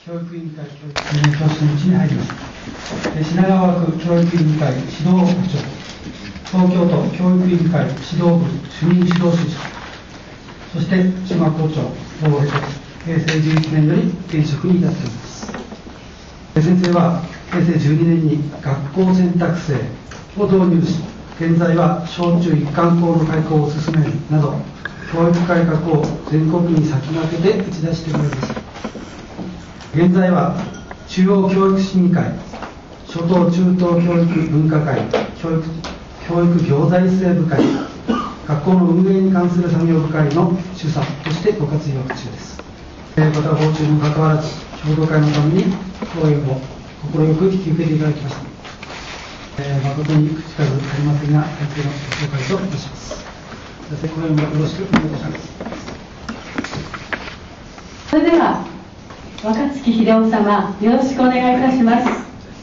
教育委員会教育教室のうちに入ります。品川区教育委員会指導部長、東京都教育委員会指導部主任指導主事、そして島校長を経て平成11年より現職に至っております。先生は平成12年に学校選択制を導入し、現在は小中一貫校の開校を進めるなど教育改革を全国に先駆けて打ち出しております。現在は中央教育審議会、初等中等教育分科会、教育行財政部会、学校の運営に関する作業部会の主査としてご活躍中です。ご多忙中にもかかわらず、共同会のために講演を快く引き受けていただきました。誠に口数ありませんが、先生のご紹介といたします。先生、講演もよろしくお願いいたします。 それでは若槻秀夫様、よろしくお願いいたします。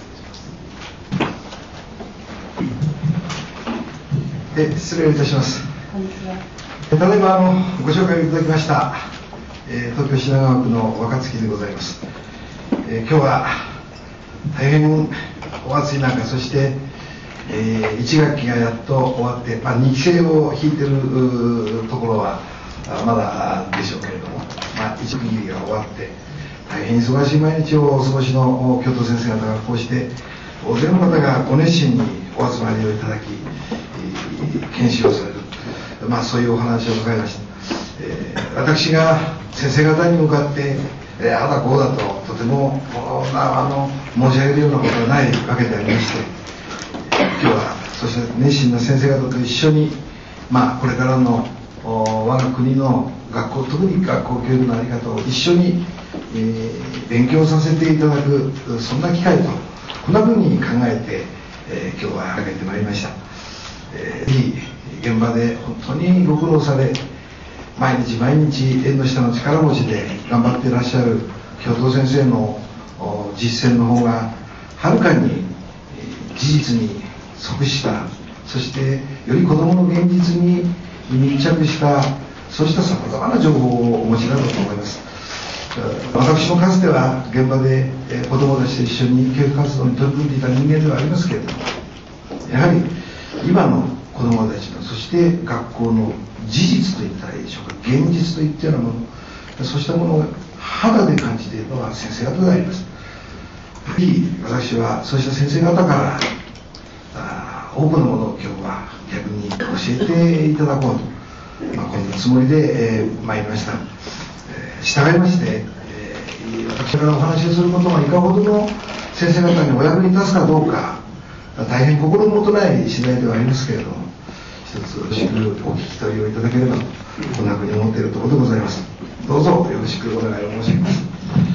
失礼いたします。ただいまご紹介いただきました、東京品川区の若槻でございます。今日は大変お暑い中、そして1学期がやっと終わって、2期生を引いているところはまだでしょうけれども、1学期が終わって大変忙しい毎日をお過ごしの教頭先生方がこうして大勢の方がご熱心にお集まりをいただき、研修をされる、そういうお話を伺いました。私が先生方に向かってあだこうだととても申し上げるようなことはないわけでありまして、今日はそして熱心な先生方と一緒に、これからの我が国の学校、特に学校教育の在り方を一緒に、勉強させていただく、そんな機会とこんなふうに考えて、今日は挙げてまいりました。ぜひ現場で本当にご苦労され、毎日毎日縁の下の力持ちで頑張っていらっしゃる教頭先生の実践の方がはるかに事実に即した、そしてより子どもの現実に密着した、そうしたさまざまな情報をお持ちだろうと思います。私もかつては現場で子どもたちと一緒に教育活動に取り組んでいた人間ではありますけれども、やはり今の子どもたちの、そして学校の事実といったらいいでしょうか、現実といったようなもの、そうしたものを肌で感じているのは先生方であります。私はそうした先生方から多くのものを今日は逆に教えていただこうと、こんなつもりで、参りました。従いまして、私からお話をすることがいかほどの先生方にお役に立つかどうか、大変心もとない次第ではありますけれども、一つよろしくお聞き取りをいただければと、こんなふうに思っているところでございます。どうぞよろしくお願いを申し上げます。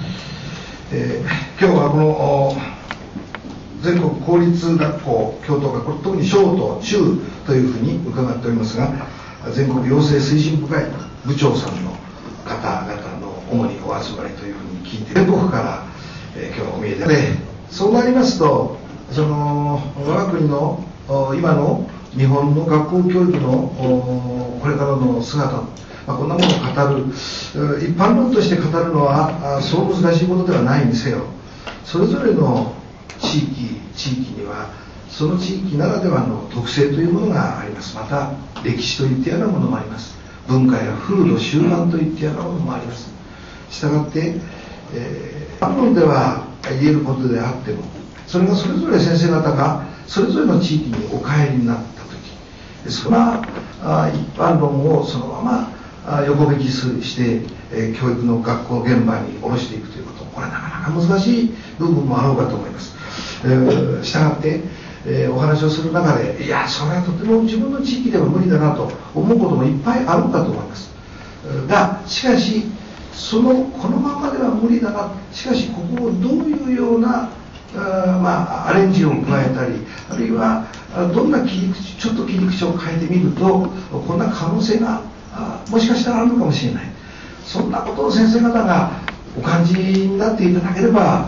今日はこの全国公立学校教頭学校、特に小と中というふうに伺っておりますが、全国養成推進部会部長さんの方々の主にお集まりというふうに聞いて、全国から、今日お見えで、そうなりますと、我が国の今の日本の学校教育のこれからの姿、こんなものを語る、一般論として語るのはそう難しいことではないにせよ、それぞれの地域にはその地域ならではの特性というものがあります。また歴史といったようなものもあります。文化や風土習慣といったようなものもあります。したがって、一般論では言えることであっても、それがそれぞれ先生方がそれぞれの地域にお帰りになった時、その一般論をそのまま横引きして、教育の学校現場に下ろしていくということ、これはなかなか難しい部分もあろうかと思います。したがって、お話をする中で、いや、それはとても自分の地域では無理だなと思うこともいっぱいあるかと思います。が、しかしこのままでは無理だな、しかしここをどういうようなアレンジを加えたり、あるいはどんなちょっと切り口を変えてみるとこんな可能性がもしかしたらあるのかもしれない、そんなことを先生方がお感じになっていただければ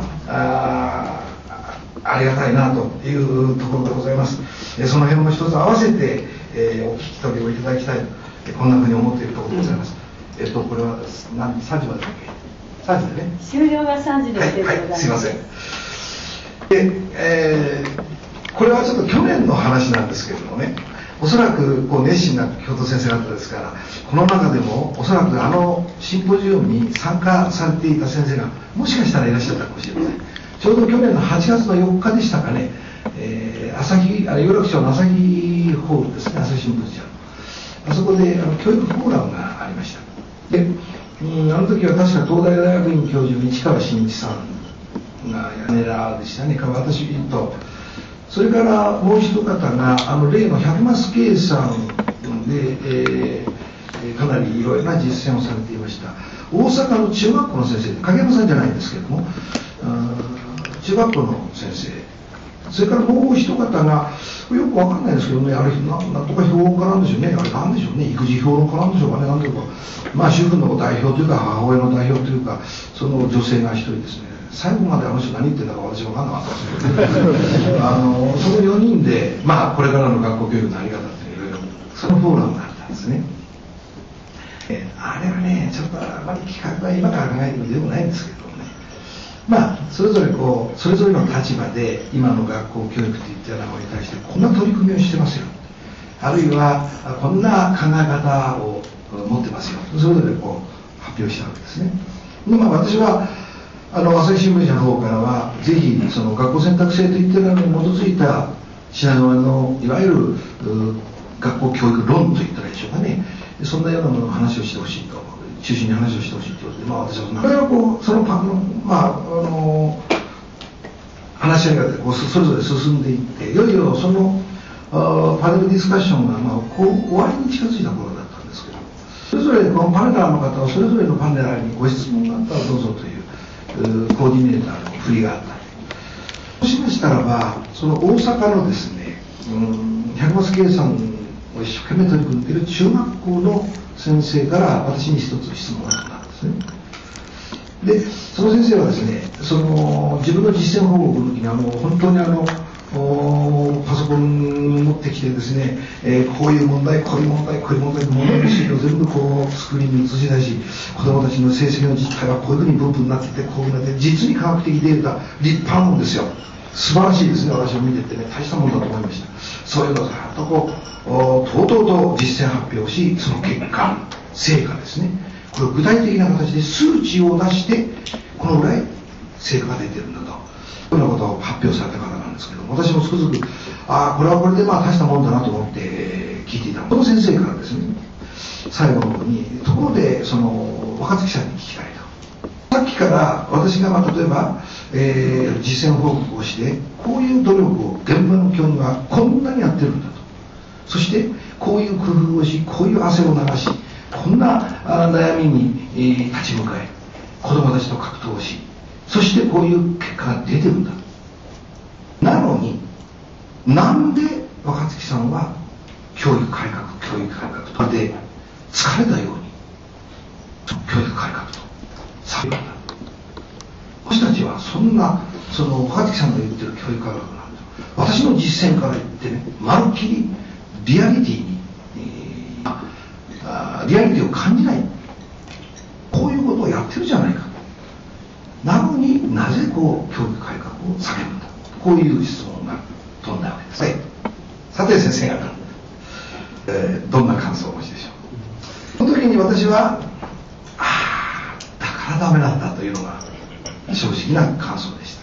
ありがたいなというところでございます。その辺も一つ合わせて、お聞き取りをいただきたい、こんなふうに思っているところでございます。これは3時までだっけ 3時でね。 終了が3時ではい、 ございます。 すいません。で、これはちょっと去年の話なんですけれどもね、おそらくこう熱心な教頭先生方ですから、この中でもおそらくシンポジウムに参加されていた先生がもしかしたらいらっしゃったかもしれません。ちょうど去年の8月の4日でしたかね、有楽町の朝日ホールですね、朝日新聞社、あそこで教育フォーラムがありました。で、あの時は確か東大大学院教授の市川真一さんが屋根らでしたね、私と、それからもう一方が例の百増計算で、かなりいろいろな実践をされていました大阪の中学校の先生で、影山さんじゃないんですけども、中学校の先生、それからもう一方がよくわかんないですけどね、あれなんとか評論家なんでしょうね、あれなんでしょうね、育児評論家なんでしょうかね、なんというか、まあ主婦の代表というか母親の代表というか、その女性が一人ですね、最後まであの人何言ってんだか私分かんなかったんですけどその4人で、まあ、これからの学校教育の在り方っていろいろそのフォーラムがあったんですね。あれはねちょっとあまり企画は今から考えてもよくないんですけどね、まあそれぞれの立場で今の学校教育といったようなものに対してこんな取り組みをしてますよ、あるいはこんな考え方を持ってますよ、それぞれ発表したわけですね。で、まあ、私は朝日新聞社の方からはぜひその学校選択制といったのに基づいた品川のいわゆる学校教育論といったらいいでしょうかね、そんなようなものの話をしてほしいと、中心に話をしてほしいということで、まあ、私はこれはその話し合いがそれぞれ進んでいって、いよいよそのパネルディスカッションが終わりに近づいた頃だったんですけど、それぞれこのパネラーの方はそれぞれのパネラーにご質問があったらどうぞというコーディネーターの振りがあった。そうしましたらば、その大阪のですね、百増計算を一生懸命取り組んでいる中学校の先生から私に一つ質問があったんですね。で、その先生はですね、自分の実践報告の時に本当にパソコン持ってきてですね、こういう問題、こういう問題、こういう問題の資料を全部スクリーンに映し出し、子どもたちの成績の実態はこういうふうに分布になっていて、こういうふうになって実に科学的データ、立派なもんですよ。素晴らしいですね、私も見ててね、大したもんだと思いました。そういうのをずっととうとうと実践発表し、その結果、成果ですね、これを具体的な形で数値を出して、このぐらい成果が出てるんだと、こういうようなことを発表された方なんですけど、私もつくづく、これはこれで大したもんだなと思って聞いていたの。その先生からですね、最後の方に、ところで、若月さんに聞きたいと。さっきから私が例えば、実践報告をして、こういう努力を現場の教員はこんなにやってるんだと。そして、こういう工夫をし、こういう汗を流し、こんな悩みに立ち向かえ、子どもたちと格闘し、そしてこういう結果が出てるんだ。なのに、なんで若月さんは教育改革とで疲れたように教育改革とされるんだ。私たちはそんな若月さんが言ってる教育改革なんです。私の実践から言ってね、まるっきりリアリティを感じない、こういうことをやってるじゃないか。なのになぜ教育改革を下げるんだ、こういう質問が飛んだわけですね。さて先生方、どんな感想をお持ちでしょう。その時に私はだからダメなんだというのが正直な感想でした。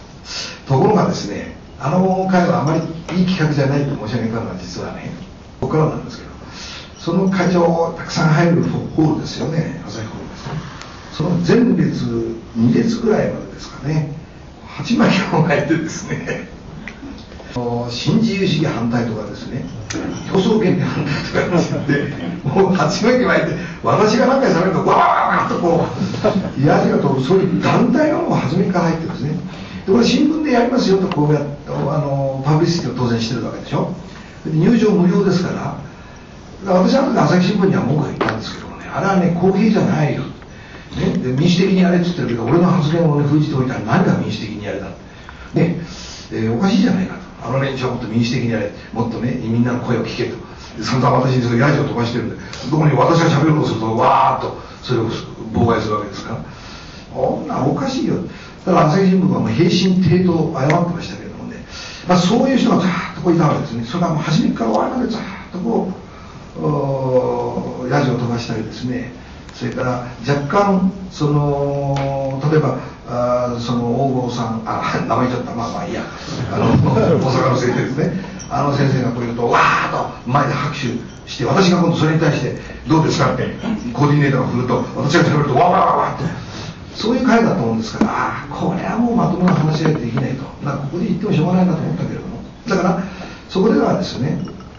ところがですね、会はあまりいい企画じゃないと申し上げたのは実はね、ここからなんですけど、その会場たくさん入るホールですよね、朝日ホールですね。その前列2列ぐらいまでですかね、鉢巻きを巻いてですね、新自由主義反対とかですね、競争権利反対とかって言って、もう鉢巻き巻いて、私が何回喋るとわーっといやじが飛ぶ、そういう団体がもう初めから入ってですね、でこれ新聞でやりますよとパブリシティを当然してるわけでしょ。入場無料ですから、私は後で朝日新聞には文句が言ったんですけどもね、あれはね公平じゃないよ、ね、で民主的にやれって言ってるけど、俺の発言を、封じておいたら何が民主的にやれだ、ねおかしいじゃないかと。連中はもっと民主的にやれ、もっとねみんなの声を聞けと。散々私にそれヤジを飛ばしてるんで、どこに私が喋ろうとするとわーっとそれを妨害するわけですから、 こんなんおかしいよ。だから朝日新聞はもう平身低頭謝ってましたけれどもね、そういう人がざーっとこういたわけですね。それがもう初めから終わりまでざーっとこうヤジを飛ばしたりですね、それから若干その例えばその大郷さん名前言っちゃった、まあいいや、大阪の先生ですね、先生がこう言うとわーっと前で拍手して、私が今度それに対してどうですかってコーディネーターが振ると、私が喋るとわわわわって、そういう会だと思うんですから、これはもうまともな話し合いできないと、ここで言ってもしょうがないなと思ったけれども、だからそこではですね、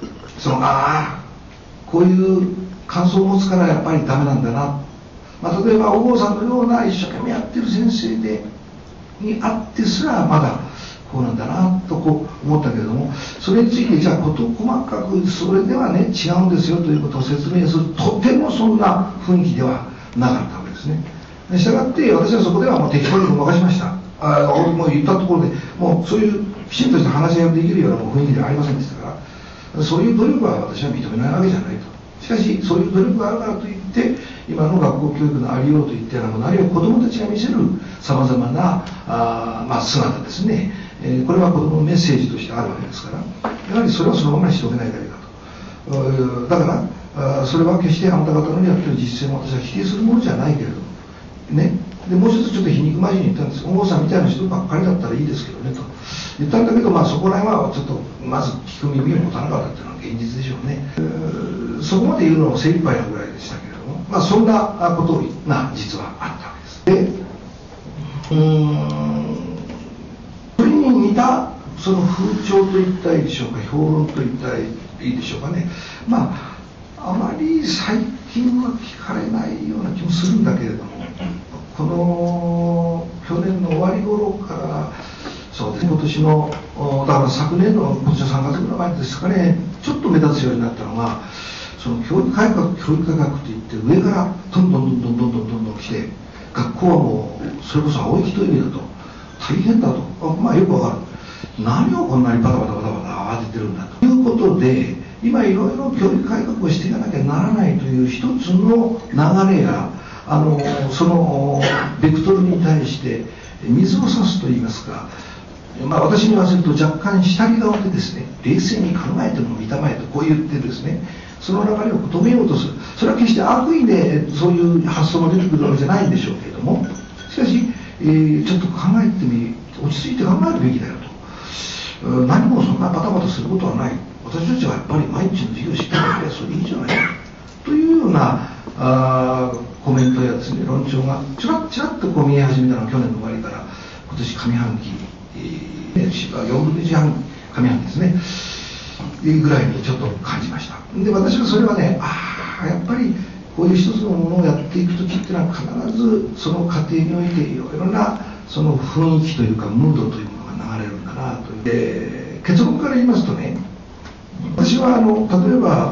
こういう感想を持つからやっぱりダメなんだな、例えば大郷さんのような一生懸命やってる先生にあってすらまだこうなんだなとこう思ったけれども、それについてじゃあ事細かくそれではね違うんですよということを説明する、とてもそんな雰囲気ではなかったわけですね。したがって私はそこではもう適当にごまかしました。もう言ったところでもうそういうきちんとした話し合いができるようなもう雰囲気ではありませんでしたから、そういう努力は私は認めないわけじゃないと。しかしそういう努力があるからといって今の学校教育のありようといったようなもの、あるいは子どもたちが見せるさまざまな姿ですね、これは子どものメッセージとしてあるわけですから、やはりそれはそのままにしておけないだけだと。だからそれは決してあなた方のやってる実践を私は否定するものじゃないけれどもね、でもう一つちょっと皮肉まじに言ったんです。大郷さんみたいな人ばっかりだったらいいですけどねと言ったんだけど、そこら辺はちょっとまず聞く耳を持たなかったというのは現実でしょうね。そこまで言うのも精一杯なぐらいでしたけれども、そんなことが実はあったわけです。でそれに似たその風潮と言ったらいいでしょうか、評論と言ったらいいでしょうかね、あまり最近は聞かれないような気もするんだけれども、この去年の終わり頃からそうですね、今年のだから昨年の今年の3月ぐらい前ですかね、ちょっと目立つようになったのが、その教育改革といって上からどんどん来て、学校はもうそれこそ青い一意味だと大変だと、よくわかる、何をこんなにバタバタ慌ててるんだということで、今いろいろ教育改革をしていかなきゃならないという一つの流れやそのベクトルに対して水を差すといいますか、私に言わせると若干下着側でですね、冷静に考えてもみたまえとこう言ってですね、その流れを止めようとする、それは決して悪意でそういう発想が出てくるわけじゃないんでしょうけれども、しかし、ちょっと考えて落ち着いて考えるべきだよと、何もそんなバタバタすることはない、私たちはやっぱり毎日の授業しっかりやればそれいいじゃないかというようなコメントやですね、論調がちらっとこう見え始めたのは去年の終わりから今年上半期、4分の1上半期ですねぐらいにちょっと感じました。で私はそれはね、やっぱりこういう一つのものをやっていく時っていうのは必ずその過程においていろいろなその雰囲気というかムードというものが流れるんだなという。で結論から言いますとね、私は例えば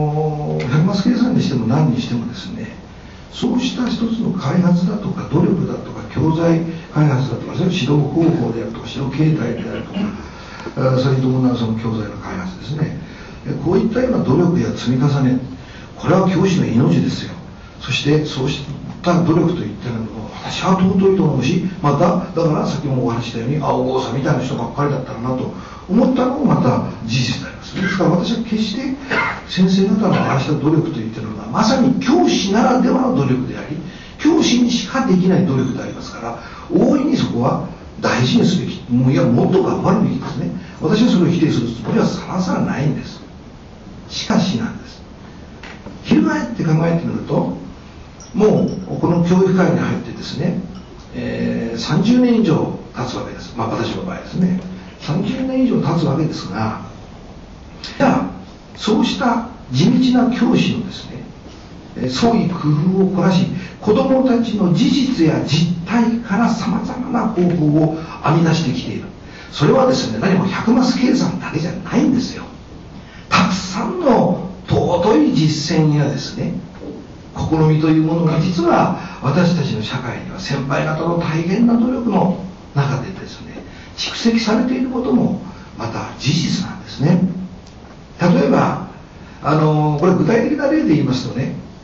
100マス計算にしても何にしてもですね、そうした一つの開発だとか努力だとか教材開発だとか、それ指導方法であるとか指導形態であるとか、それに伴うその教材の開発ですね、こういったような努力や積み重ね、これは教師の命ですよ。そしてそうした努力といったようなものを私は尊いと思うし、だからさっきもお話ししたように大郷さんみたいな人ばっかりだったらなと思ったのもまた事実であります。ですから私は決して先生方のああした努力といったのがまさに教師ならではの努力であり、教師にしかできない努力でありますから、大いにそこは大事にすべき、もっと頑張るべきですね。私はそれを否定するつもりはさらさらないんです。しかしなんです。翻って考えてみると、もうこの教育界に入ってですね、30年以上経つわけです。私の場合ですね、30年以上経つわけですが、じゃあそうした地道な教師のですね、創意工夫を凝らし、子どもたちの事実や実態からさまざまな方法を編み出してきている。それはですね、何も100マス計算だけじゃないんですよ。たくさんの尊い実践やですね、試みというものが実は私たちの社会には先輩方の大変な努力の中でですね、蓄積されていることもまた事実なんですね。例えばこれ具体的な例で言いますとね、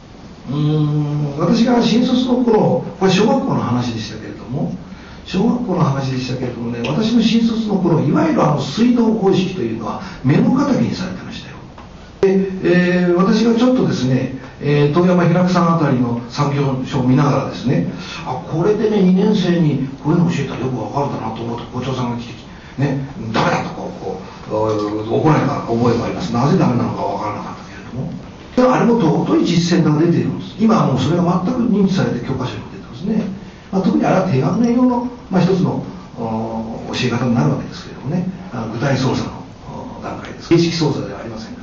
私が新卒の頃、これ小学校の話でしたけれども、私の新卒の頃、いわゆる水道方式というのは目の敵にされてましたよ。で、私がちょっとですね、遠山平久さんあたりの産業省を見ながらですね、これでね、2年生にこういうの教えたらよくわかるだなと思って校長さんが来てね、ダメだと怒られた覚えがあります。なぜダメなのかわからなかったけれども、あれも尊い実践が出ているんです。今はもうそれが全く認知されて教科書に出てますね。特にあれは低学年用の、一つの教え方になるわけですけれどもね、具体操作の段階です。形式操作ではありませんから。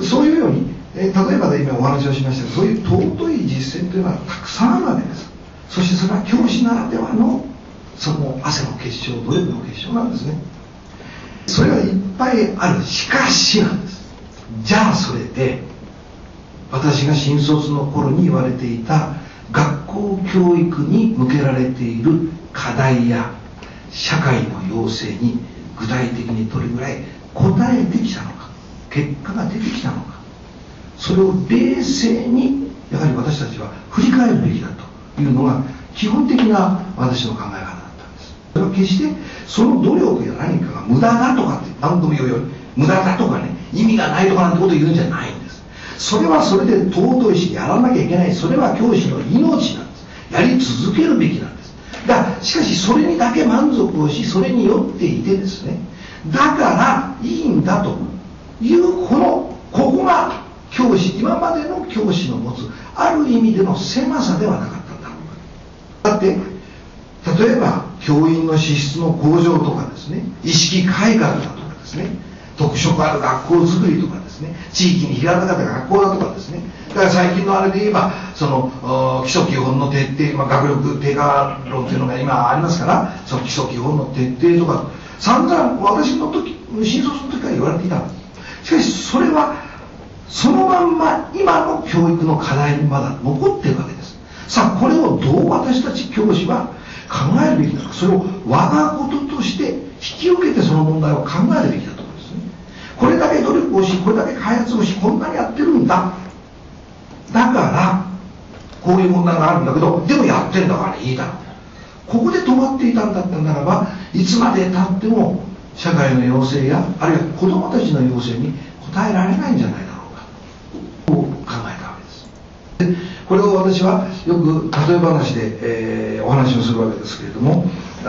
そういうように、例えばで今お話をしましたが、そういう尊い実践というのはたくさんあるわけです。そしてそれは教師ならではのその汗の結晶、努力の結晶なんですね。それがいっぱいある。しかしなんです。じゃあそれで私が新卒の頃に言われていた学校教育に向けられている課題や社会の要請に具体的にどれぐらい応えてきたのか、結果が出てきたのか、それを冷静にやはり私たちは振り返るべきだというのが基本的な私の考え方だったんです。それは決してその努力や何かが無駄だとかって何度も言うように、無駄だとかね、意味がないとかなんてことを言うんじゃないんです。それはそれで尊いしやらなきゃいけない。それは教師の命なんです。やり続けるべきなんです。しかしそれにだけ満足をし、それによっていてですね、だからいいんだというここが教師、今までの教師の持つある意味での狭さではなかったんだろうか。だって例えば教員の資質の向上とかですね、意識改革だとかですね、特色ある学校づくりとかですね、地域に開かれた学校だとかですね、だから最近のあれで言えばその基礎基本の徹底、学力低下論というのが今ありますから、その基礎基本の徹底とか散々私の時、新卒の時から言われていたんです。しかしそれはそのまんま今の教育の課題にまだ残っているわけです。さあこれをどう私たち教師は考えるべきなのか、それを我が事として引き受けてその問題を考えるべきだと思うんですね。これだけ努力をし、これだけ開発をし、こんなにやってるんだ、だからこういう問題があるんだけど、でもやってんだからいいだろう、ここで止まっていたんだったならば、いつまでたっても社会の要請やあるいは子どもたちの要請に応えられないんじゃないだろうかと考えたわけです。でこれを私はよく例え話で、お話をするわけですけれども、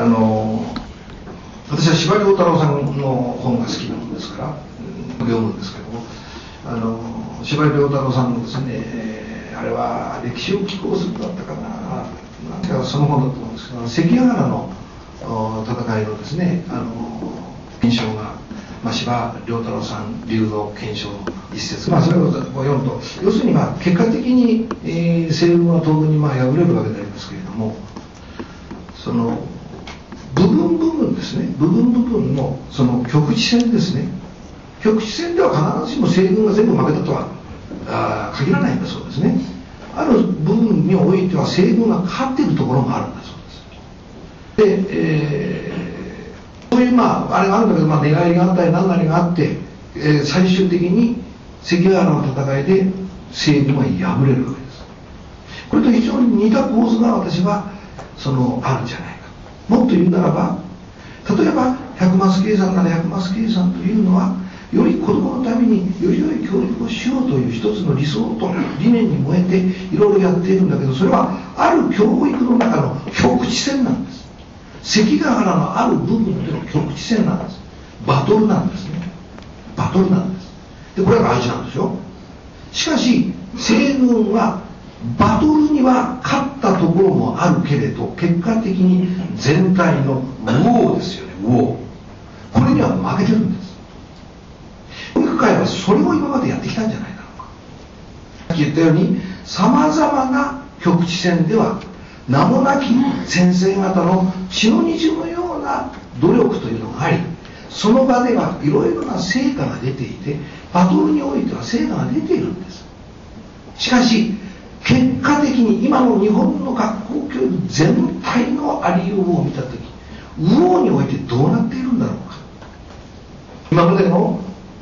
私は司馬遼太郎さんの本が好きなものですから、読むんですけども、司馬遼太郎さんのですね、あれは歴史を寄稿するだったかな、なんかその本だと思うんですけど、関ヶ原の戦いのですね、検証が、司馬遼太郎さん流の検証の一節、それを読むと、要するに結果的に、西軍は東軍に敗れるわけでありますけれども、その部分ですね、部分のその局地戦ですね、局地戦では必ずしも西軍が全部負けたとは限らないんだそうですね。ある部分においては西軍が勝っているところもあるんだそうです。で、そういうあれがあるんだけど、寝返りがあったり何なりがあって、最終的に関ヶ原の戦いで西軍は敗れるわけです。これと非常に似た構図が私はあるんじゃないか。もっと言うならば、例えば百増計算なら百増計算というのは、より子どものためにより良い教育をしようという一つの理想と理念に燃えていろいろやっているんだけど、それはある教育の中の局地戦なんです。関ヶ原のある部分での局地戦なんです。バトルなんですね。バトルなんです。でこれが大事なんですよ。しかし西軍はバトルには勝ったところもあるけれど、結果的に全体の右往ですよね、右往、これには負けてるんです。教育界はそれを今までやってきたんじゃないだろうか。さっき言ったようにさまざまな局地戦では名もなき先生方の血の滲むような努力というのがあり、その場ではいろいろな成果が出ていて、バトルにおいては成果が出ているんです。しかし結果的に今の日本の学校教育全体のありようを見たとき、右往においてどうなっているんだろうか。今までの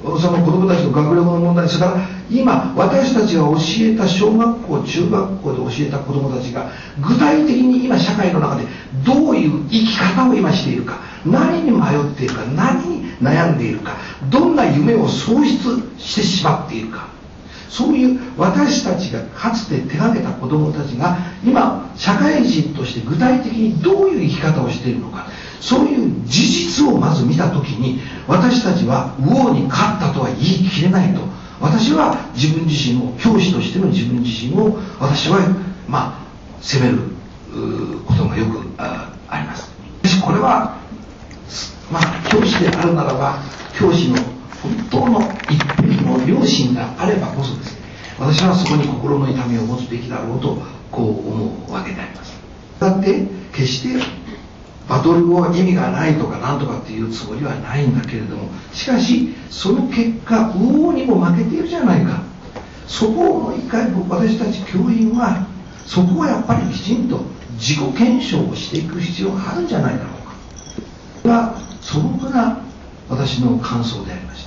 その子どもたちの学力の問題、それから今私たちが教えた小学校中学校で教えた子どもたちが具体的に今社会の中でどういう生き方を今しているか、何に迷っているか、何に悩んでいるか、どんな夢を喪失してしまっているか、そういう私たちがかつて手がけた子どもたちが今社会人として具体的にどういう生き方をしているのか、そういう事実をまず見たときに、私たちは右往に勝ったとは言い切れないと、私は自分自身を、教師としての自分自身を私は責めることがよくあります。しかしこれは教師であるならば、教師の本当の一匹の良心があればこそですね、私はそこに心の痛みを持つべきだろうとこう思うわけであります。だって決してバトル後は意味がないとかなんとかっていうつもりはないんだけれども、しかしその結果右往にも負けているじゃないか。そこをもう一回私たち教員はそこをやっぱりきちんと自己検証をしていく必要があるんじゃないだろうか。これは素朴な私の感想でありました。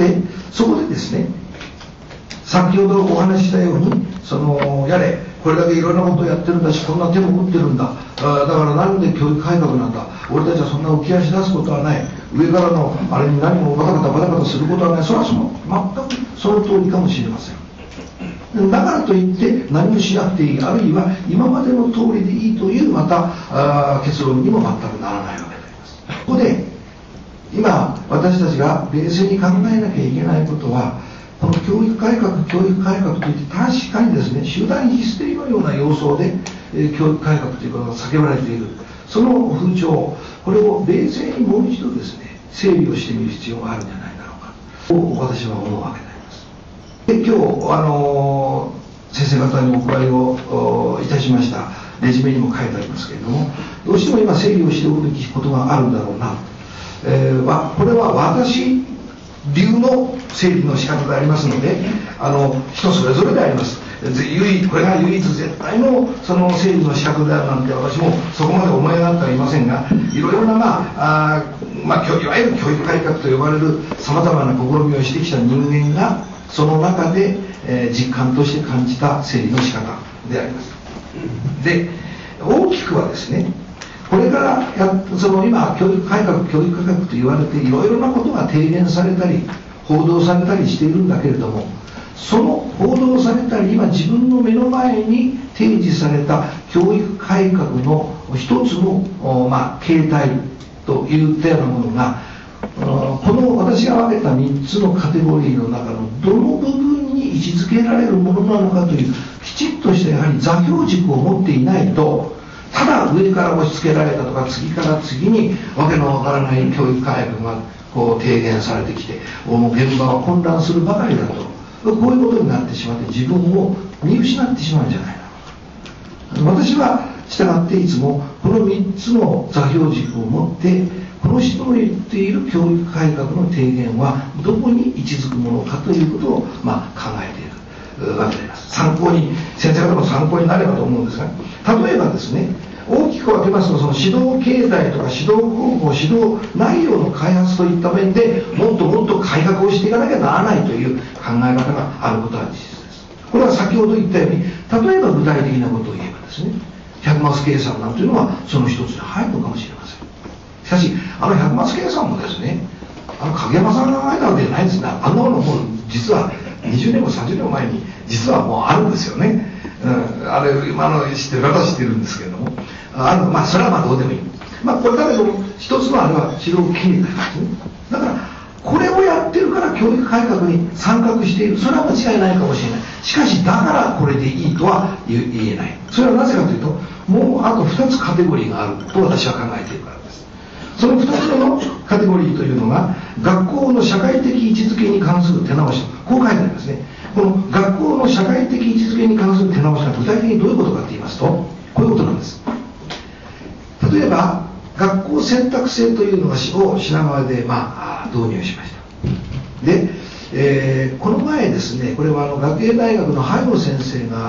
でそこでですね、先ほどお話ししたようにやれこれだけいろんなことをやってるんだし、こんな手も打ってるんだ、だからなんで教育改革なんだ、俺たちはそんな浮き足出すことはない、上からのあれに何もバタバタすることはない、それは全くその通りかもしれません。だからといって何もしなくていい、あるいは今までの通りでいいというまた結論にも全くならないわけであります。ここで今私たちが冷静に考えなきゃいけないことは、この教育改革といって確かにですね、集団ヒステリーのような様相で、教育改革ということが叫ばれている、その風潮、これを冷静にもう一度ですね、整理をしてみる必要があるんじゃないだろうかと私は思うわけであります。で今日先生方にお配りをいたしましたレジュメにも書いてありますけれども、どうしても今整理をしておくべきことがあるんだろうな、これは私流の整理の仕方でありますので、人それぞれであります。これが唯一絶対のその整理の仕方であるなんて私もそこまで思い上がってはいませんが、いろいろないわゆる教育改革と呼ばれるさまざまな試みをしてきた人間がその中で、実感として感じた整理の仕方であります。で大きくはですね、これから今教育改革と言われていろいろなことが提言されたり報道されたりしているんだけれども、その報道されたり今自分の目の前に提示された教育改革の一つの、形態といったようなものがこの私が挙げた3つのカテゴリーの中のどの部分に位置づけられるものなのかというきちっとしたやはり座標軸を持っていないと、ただ上から押し付けられたとか次から次にわけのわからない教育改革が提言されてきてもう現場は混乱するばかりだと、こういうことになってしまって自分を見失ってしまうんじゃないか。私は従っていつもこの3つの座標軸を持ってこの人の言っている教育改革の提言はどこに位置づくものかということを、考えているわけであります。先生方の参考になればと思うんですが、例えばですね、大きく分けますとその指導形態とか指導方法、指導内容の開発といった面でもっともっと改革をしていかなきゃならないという考え方があることは事実です。これは先ほど言ったように、例えば具体的なことを言えばですね、100マス計算なんていうのはその一つに入るのかもしれません。しかし100マス計算もですね、影山さんが考えたわけじゃないんですね。あんなものも実は20年も30年も前に実はもうあるんですよね。あれ今の知ってる方は知ってるんですけれども、それはどうでもいい。これだけども一つのあれは指導経営ですね。だからこれをやってるから教育改革に参画している、それは間違いないかもしれない。しかしだからこれでいいとは言えない。それはなぜかというと、もうあと2つカテゴリーがあると私は考えているからです。その2つ目のカテゴリーというのが学校の社会的位置づけに関する手直しと、こう書いてありますね。この学校の社会的位置づけに関する手直しが具体的にどういうことかと言いますと、こういうことなんです。例えば学校選択制というのを品川で導入しました。で、この前ですね、これは学芸大学の萩野先生が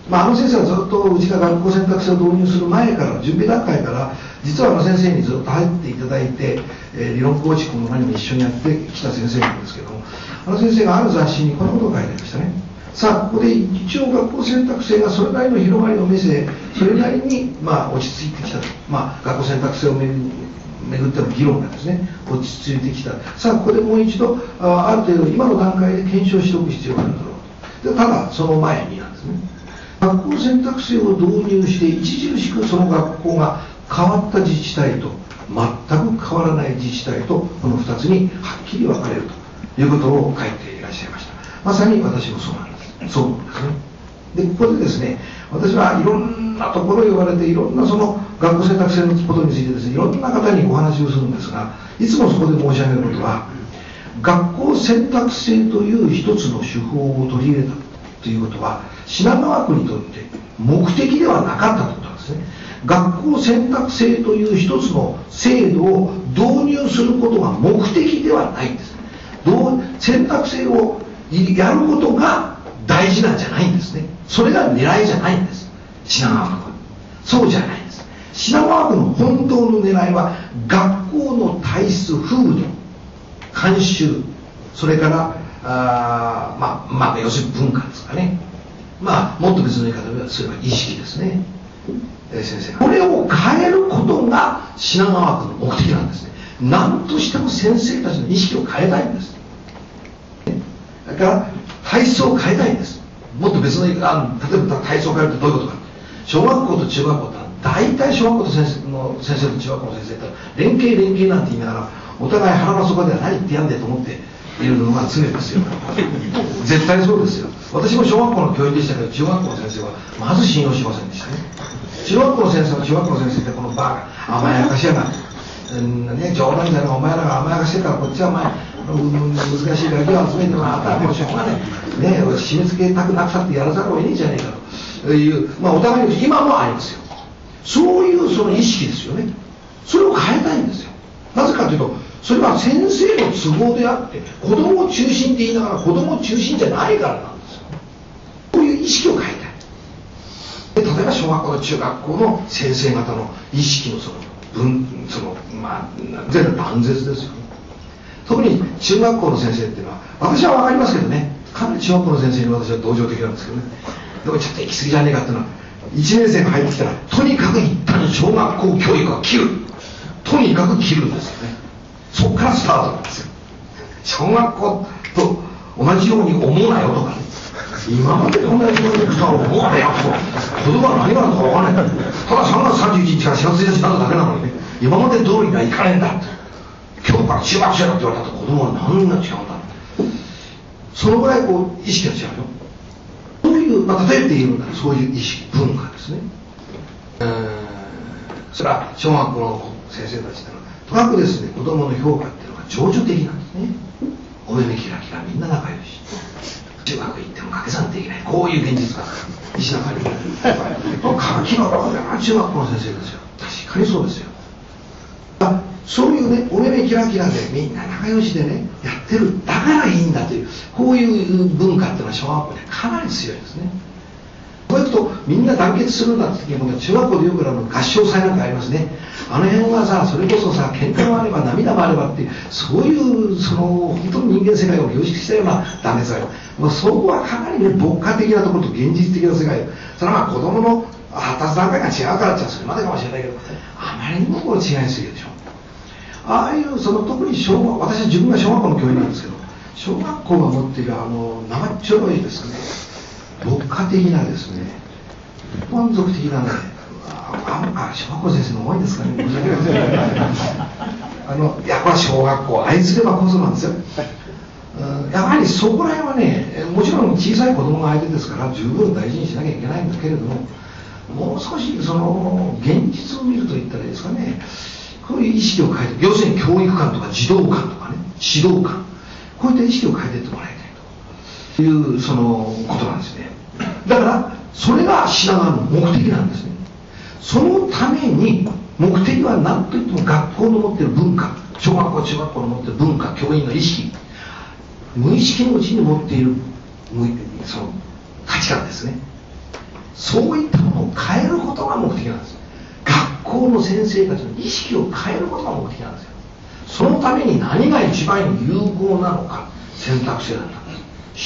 あの先生はずっとうちが学校選択制を導入する前から準備段階から実はあの先生にずっと入っていただいて、理論構築も何も一緒にやってきた先生なんですけども、あの先生がある雑誌にこんなことを書いてありましたね。さあここで一応学校選択制がそれなりの広がりを見せ、それなりに落ち着いてきたと、学校選択制を巡っての議論がですね落ち着いてきた。さあここでもう一度ある程度今の段階で検証しておく必要があるだろうと。でただその前になんですね、学校選択制を導入して著しくその学校が変わった自治体と全く変わらない自治体とこの2つにはっきり分かれるということを書いていらっしゃいました。まさに私もそうなんです。そうなんですね。でここでですね、私はいろんなところへ呼ばれていろんなその学校選択制のことについてですねいろんな方にお話をするんですが、いつもそこで申し上げることは、学校選択制という一つの手法を取り入れたということは品川区にとって目的ではなかったということなんですね。学校選択制という一つの制度を導入することが目的ではないんです。選択制をやることが大事なんじゃないんですね。それが狙いじゃないんです。品川区はそうじゃないんです。品川区の本当の狙いは学校の体質、風土、慣習、それから要するに文化ですかね。もっと別の言い方をすれば意識ですね。先生これを変えることが品川区の目的なんですね。何としても先生たちの意識を変えたいんです。だから体質を変えたいんです。もっと別の言い方、例えば体質を変えるってどういうことか。小学校と中学校って大体小学校の先生と中学校の先生って連携なんて言いながらお互い腹の底では何言ってやんでと思っているのが常ですよ。絶対そうですよ。私も小学校の教員でしたけど中学校の先生はまず信用しませんでしたね。中学校の先生は中学校の先生ってこのバカ甘やかしやがって、冗談じゃないお前らが甘やかしてからこっちは難しいガキを集めてあたらもうしょうがない締め付けたくなくたってやらざるを得ねえじゃねえかという、お互いに今もありますよ。そういうその意識ですよね。それを変えたいんですよ。なぜかというとそれは先生の都合であって子供を中心って言いながら子供中心じゃないからなんですよ。こういう意識を変えたい。で例えば小学校の中学校の先生方の意識の全部断絶ですよね。特に中学校の先生っていうのは私は分かりますけどね、かなり中学校の先生に私は同情的なんですけどね、でもちょっと行き過ぎじゃねえかっていうのは1年生が入ってきたらとにかく一旦小学校教育は切る、とにかく切るんですよね。そこからスタートなんですよ。小学校と同じように思うなよとかね、今まで同じように思うなよと子供は何があるのか分からない。ただ3月31日から4月1日になっただけなのにね、今まで通りにはいかないんだって、今日から中学生だって言われたと子供は何が違うんだって、そのぐらい意識が違うよ。そういう、例えて言うならそういう意識、文化ですね。それは小学校の先生たちってのはとにかくですね、子供の評価っていうのが情緒的なんですね。お目目キラキラみんな仲良し、中学行っても掛け算できない、こういう現実が石中に活気の中学校の先生ですよ。確かにそうですよ。そういうね、お目目キラキラでみんな仲良しでねやってる、だからいいんだという、こういう文化っていうのは小学校でかなり強いですね。こういうとみんな団結するんだって時に中学校でよく合唱祭なんかありますね。あの辺はさ、それこそさ、喧嘩もあれば涙もあればっていう、そういう本当に人間世界を凝縮したような団結がある。そこはかなりね、牧歌的なところと現実的な世界、それは子供の発達段階が違うからってそれまでかもしれないけど、あまりにも違いすぎるでしょ。ああいう特に私は自分が小学校の教員なんですけど、小学校が持っている生っちょろいですね、牧歌的なですね、満足的なね、小学校先生の多いんですかね、申し訳ないですけどいやこれは小学校愛すればこそなんですよ。やはりそこら辺はね、もちろん小さい子供が相手ですから十分大事にしなきゃいけないんだけれども、もう少し現実を見ると言ったらいいですかね、こういう意識を変えて、要するに教育観とか児童観とかね、指導観、こういった意識を変えていってもらいたいということなんですね。だからそれが品川の目的なんですね。そのために目的は何といっても学校の持っている文化、小学校中学校の持っている文化、教員の意識、無意識のうちに持っているその価値観ですね。 そういったものを変えることが目的なんです。学校の先生たちの意識を変えることが目的なんですよ。そのために何が一番有効なのか、選択制だったんです。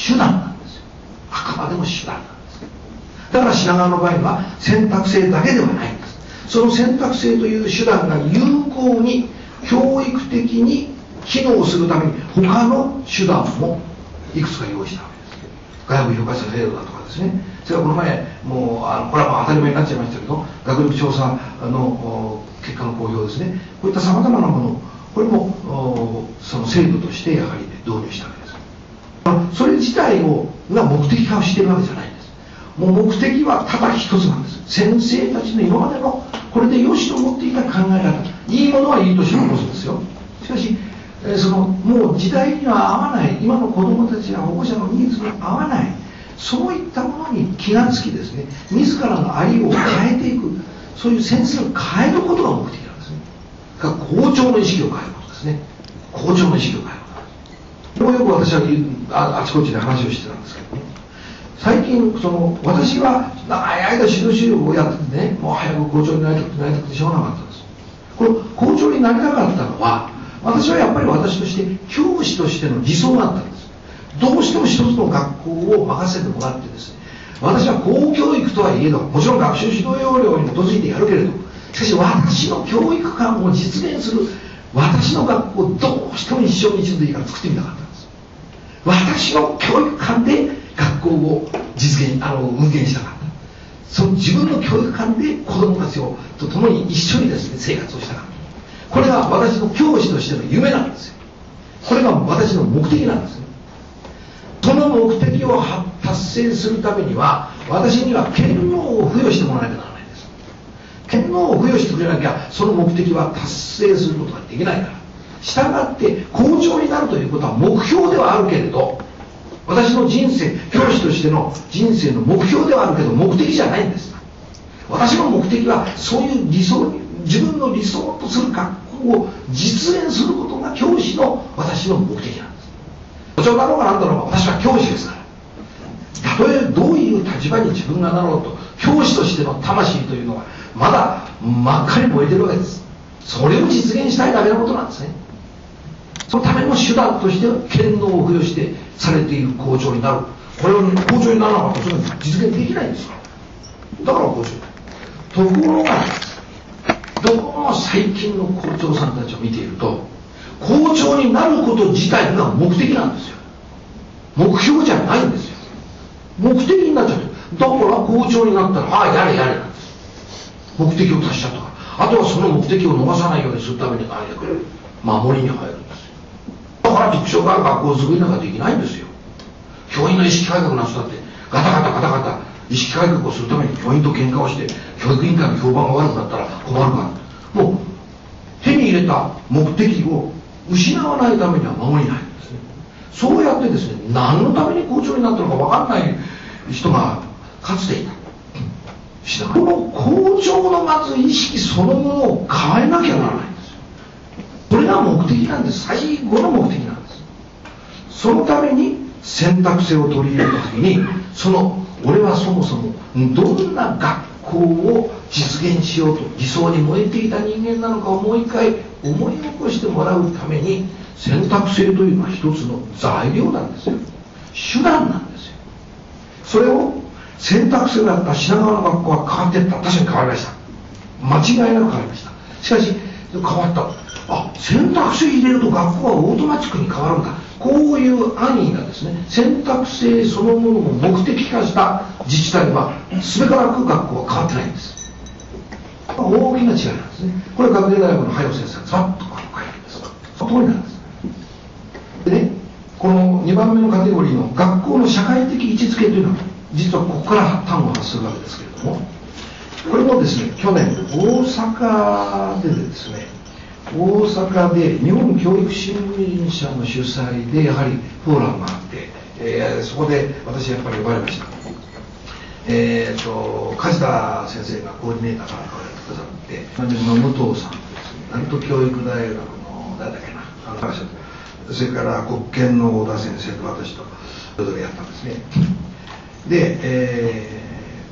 手段なんですよ。あくまでも手段なんです。だから品川の場合は選択制だけではないんです。その選択制という手段が有効に教育的に機能するために他の手段もいくつか用意したわけです。外部評価者制度だとかですね、それからこの前もうこれはもう当たり前になっちゃいましたけど、学力調査の結果の公表ですね、こういったさまざまなもの、これもその制度としてやはり導入したわけです。それ自体が目的化をしているわけじゃないんです。もう目的はただ一つなんです。先生たちの今までのこれで良しと思っていた考え方、いいものはいいとして残すんですよ。しかしもう時代には合わない、今の子どもたちや保護者のニーズに合わない、そういったものに気がつきですね、自らの在りを変えていく、そういう先生を変えることが目的なんですね。校長の意識を変えることですね。校長の意識を変えること。これもよく私はあちこちで話をしてたんですけどね、最近私は長い間指導資料をやっててね、もう早く校長になりたくてしょうがなかったんです。この校長になりたかったのは、私はやっぱり私として教師としての理想があったんです。どうしても一つの学校を任せてもらってですね、私は公教育とはいえど、もちろん学習指導要領に基づいてやるけれど、しかし私の教育観を実現する私の学校をどうしても一生に一度でいいから作ってみたかったんです。私の教育観で学校を運営したかった。その自分の教育観で子どもたちと共に一緒にですね生活をしたかった。これが私の教師としての夢なんですよ。これが私の目的なんですね。その目的を達成するためには、私には権能を付与してもらわなきゃならないんです。権能を付与してくれなきゃその目的は達成することができないから。したがって校長になるということは目標ではあるけれど、私の人生、教師としての人生の目標ではあるけど目的じゃないんです。私の目的はそういう理想、自分の理想とする学校を実現することが教師の私の目的なんです。校長だろうが何だろうが私は教師ですから。たとえどういう立場に自分がなろうと、教師としての魂というのはまだ真っ赤に燃えてるわけです。それを実現したいだけのことなんですね。そのための手段として権能を付与してされている校長になる。これを校長にならなかったらそれは実現できないんですよ。だから校長。ところがどうも最近の校長さんたちを見ていると、校長になること自体が目的なんですよ。目標じゃないんですよ。目的になっちゃって、だから校長になったらやれやれなんです。目的を達しちゃったから、あとはその目的を逃さないようにするために何やくれる、守りに入るんですよ。だから特徴がある学校作りなんかできないんですよ。教員の意識改革なすだってガタガタ意識改革をするために教員と喧嘩をして教育委員会の評判が悪くなったら困るから、もう手に入れた目的を失わないためには守りないんですね。そうやってですね、何のために校長になったのか分かんない人がかつていた。この校長のまず意識そのものを変えなきゃならないんですよ。これが目的なんです。最後の目的なんです。そのために選択制を取り入れた時に、俺はそもそもどんな学校を実現しようと理想に燃えていた人間なのかをもう一回思い起こしてもらうために、選択制というのは一つの材料なんですよ。手段なんですよ。それを選択制だった品川の学校は変わっていった。確かに変わりました。間違いなく変わりました。しかし変わった。選択制入れると学校はオートマチックに変わるんだ。こういう安易なですね、選択制そのものを目的化した自治体はすべからく学校は変わってないんです。大きな違いなんですね。これは学芸大学の早尾先生がざっと書いてるんです。その通りなんです。でね、この2番目のカテゴリーの学校の社会的位置づけというのは実はここから端を発するわけですけれども、これもですね、去年大阪でですね、大阪で日本教育新聞社の主催でやはりフォーラムがあって、そこで私やっぱり呼ばれました。梶田先生がコーディネーターからやってくださって、武藤さんですね、鳴門教育大学の誰だっけな、それから国研の小田先生と私とそれぞれやったんですね。で、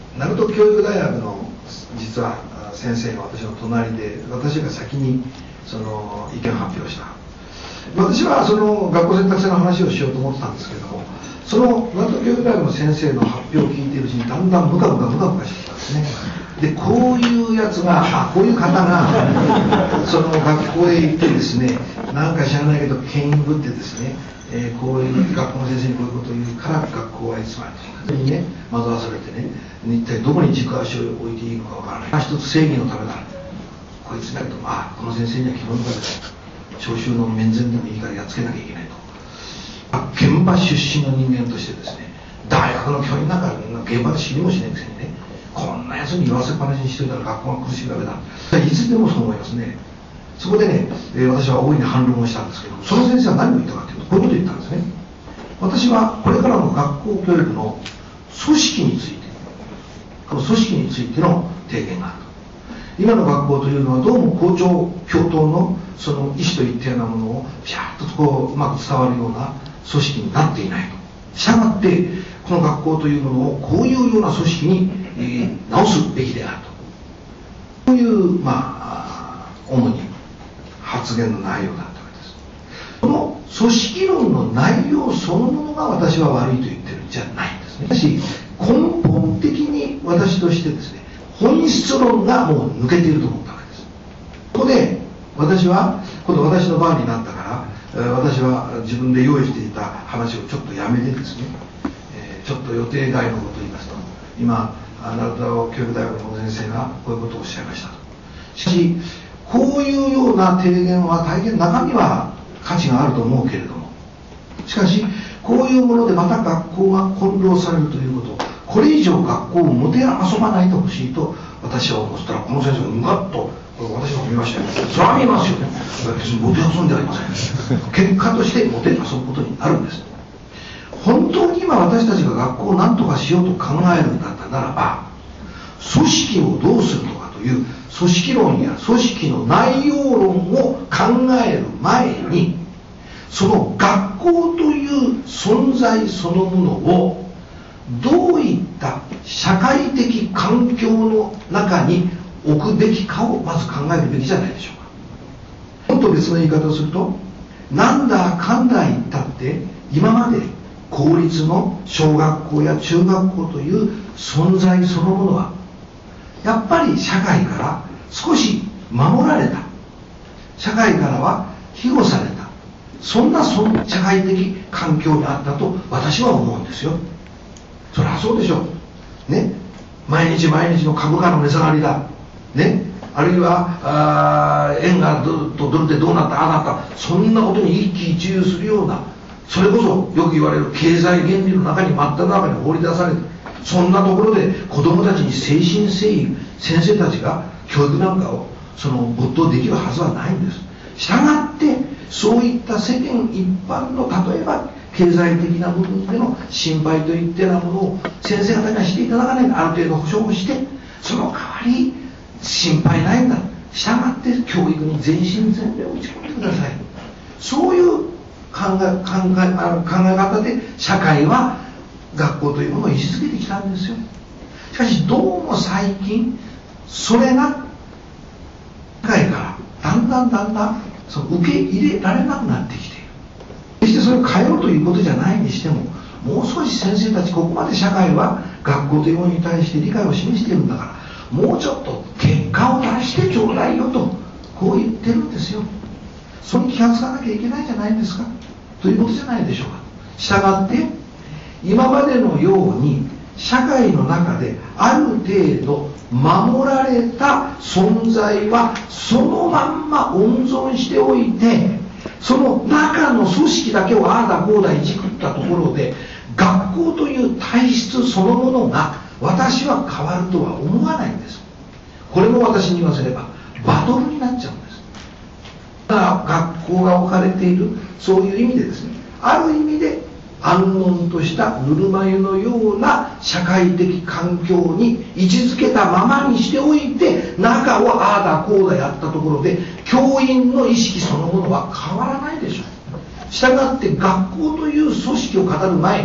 鳴門教育大学の実は先生が私の隣で、私が先にその意見発表した。私はその学校選択制の話をしようと思ってたんですけれども、その鳴門教育大学の先生の発表を聞いているうちにだんだんムカムカしてきたんですね。でこういうやつがこういう方がその学校へ行ってですね、なんか知らないけど権威ぶってですね、こういう学校の先生にこういうことを言うから学校はいつまでにね惑わされてね、一体どこに軸足を置いていいのかわからない。一つ正義のためだ、こいつだけどこの先生には基本だけど聴衆の面前でもいいからやっつけなきゃいけないと。現場出身の人間としてですね、大学の教員なんか現場で知りもしないくせにね、こんなやつに言わせっぱなしにしといたら学校が苦しむだけだ、いつでもそう思いますね。そこでね、私は大いに反論をしたんですけど、その先生は何を言ったかというと、こういうことを言ったんですね。私はこれからの学校教育の組織について、この組織についての提言があると。今の学校というのはどうも校長教頭のその意思といったようなものをピャッとこううまく伝わるような組織になっていないと。したがってこの学校というものをこういうような組織に、直すべきであると。こういう主に発言の内容だったわけです。この組織論の内容そのものが私は悪いと言ってるんじゃないんですね。しかし根本的に私としてですね、本質論がもう抜けていると思ったわけです。ここで私は今度私の番になったから、私は自分で用意していた話をちょっとやめてですね、ちょっと予定外のことを言いますと、今鳴門教育大学の先生がこういうことをおっしゃいましたと。しかしこういうような提言は大変中身は価値があると思うけれども、しかしこういうものでまた学校が翻弄されるということ、これ以上学校をもてあそばないでほしいと私は思ったら、この先生がムカッと私が見ましたよ。それは見えますよね。別にもてあそんではありません。結果としてもてあそぶことになるんです。本当に今私たちが学校を何とかしようと考えるんだったならば、組織をどうするのかという組織論や組織の内容論を考える前に、その学校という存在そのものをどういった社会的環境の中に置くべきかをまず考えるべきじゃないでしょうか。もっと別の言い方をすると、なんだかんだ言ったって今まで公立の小学校や中学校という存在そのものはやっぱり社会から少し守られた、社会からは庇護された、そんな社会的環境にあったと私は思うんですよ。そりゃそうでしょうね。毎日の株価の値下がりだね、あるいは円がドルでどうなったああなった、そんなことに一喜一憂するような、それこそよく言われる経済原理の中に真っただ中に放り出されて、そんなところで子どもたちに誠心誠意先生たちが教育なんかを没頭できるはずはないんです。したがってそういった世間一般の例えば経済的な部分での心配といったようなものを先生方にはしていただかないと、ある程度保証をして、その代わり心配ないんだ、したがって教育に全身全霊を打ち込んでください、そういう考え方で社会は学校というものを位置づけてきたんですよ。しかしどうも最近それが社会からだんだん受け入れられなくなってきている。決してそれを変えろということじゃないにしても、もう少し先生たちここまで社会は学校というものに対して理解を示しているんだから、もうちょっと結果を出してちょうだいよとこう言ってるんですよ。それに気がつかなきゃいけないじゃないですかということじゃないでしょうか。したがって今までのように社会の中である程度守られた存在はそのまんま温存しておいて、その中の組織だけをああだこうだいじくったところで学校という体質そのものが私は変わるとは思わないんです。これも私に言わせればバトルになっちゃうんです。だから学校が置かれているそういう意味でですね、ある意味で安穏としたぬるま湯のような社会的環境に位置づけたままにしておいて、中をああだこうだやったところで教員の意識そのものは変わらないでしょう。したがって学校という組織を語る前に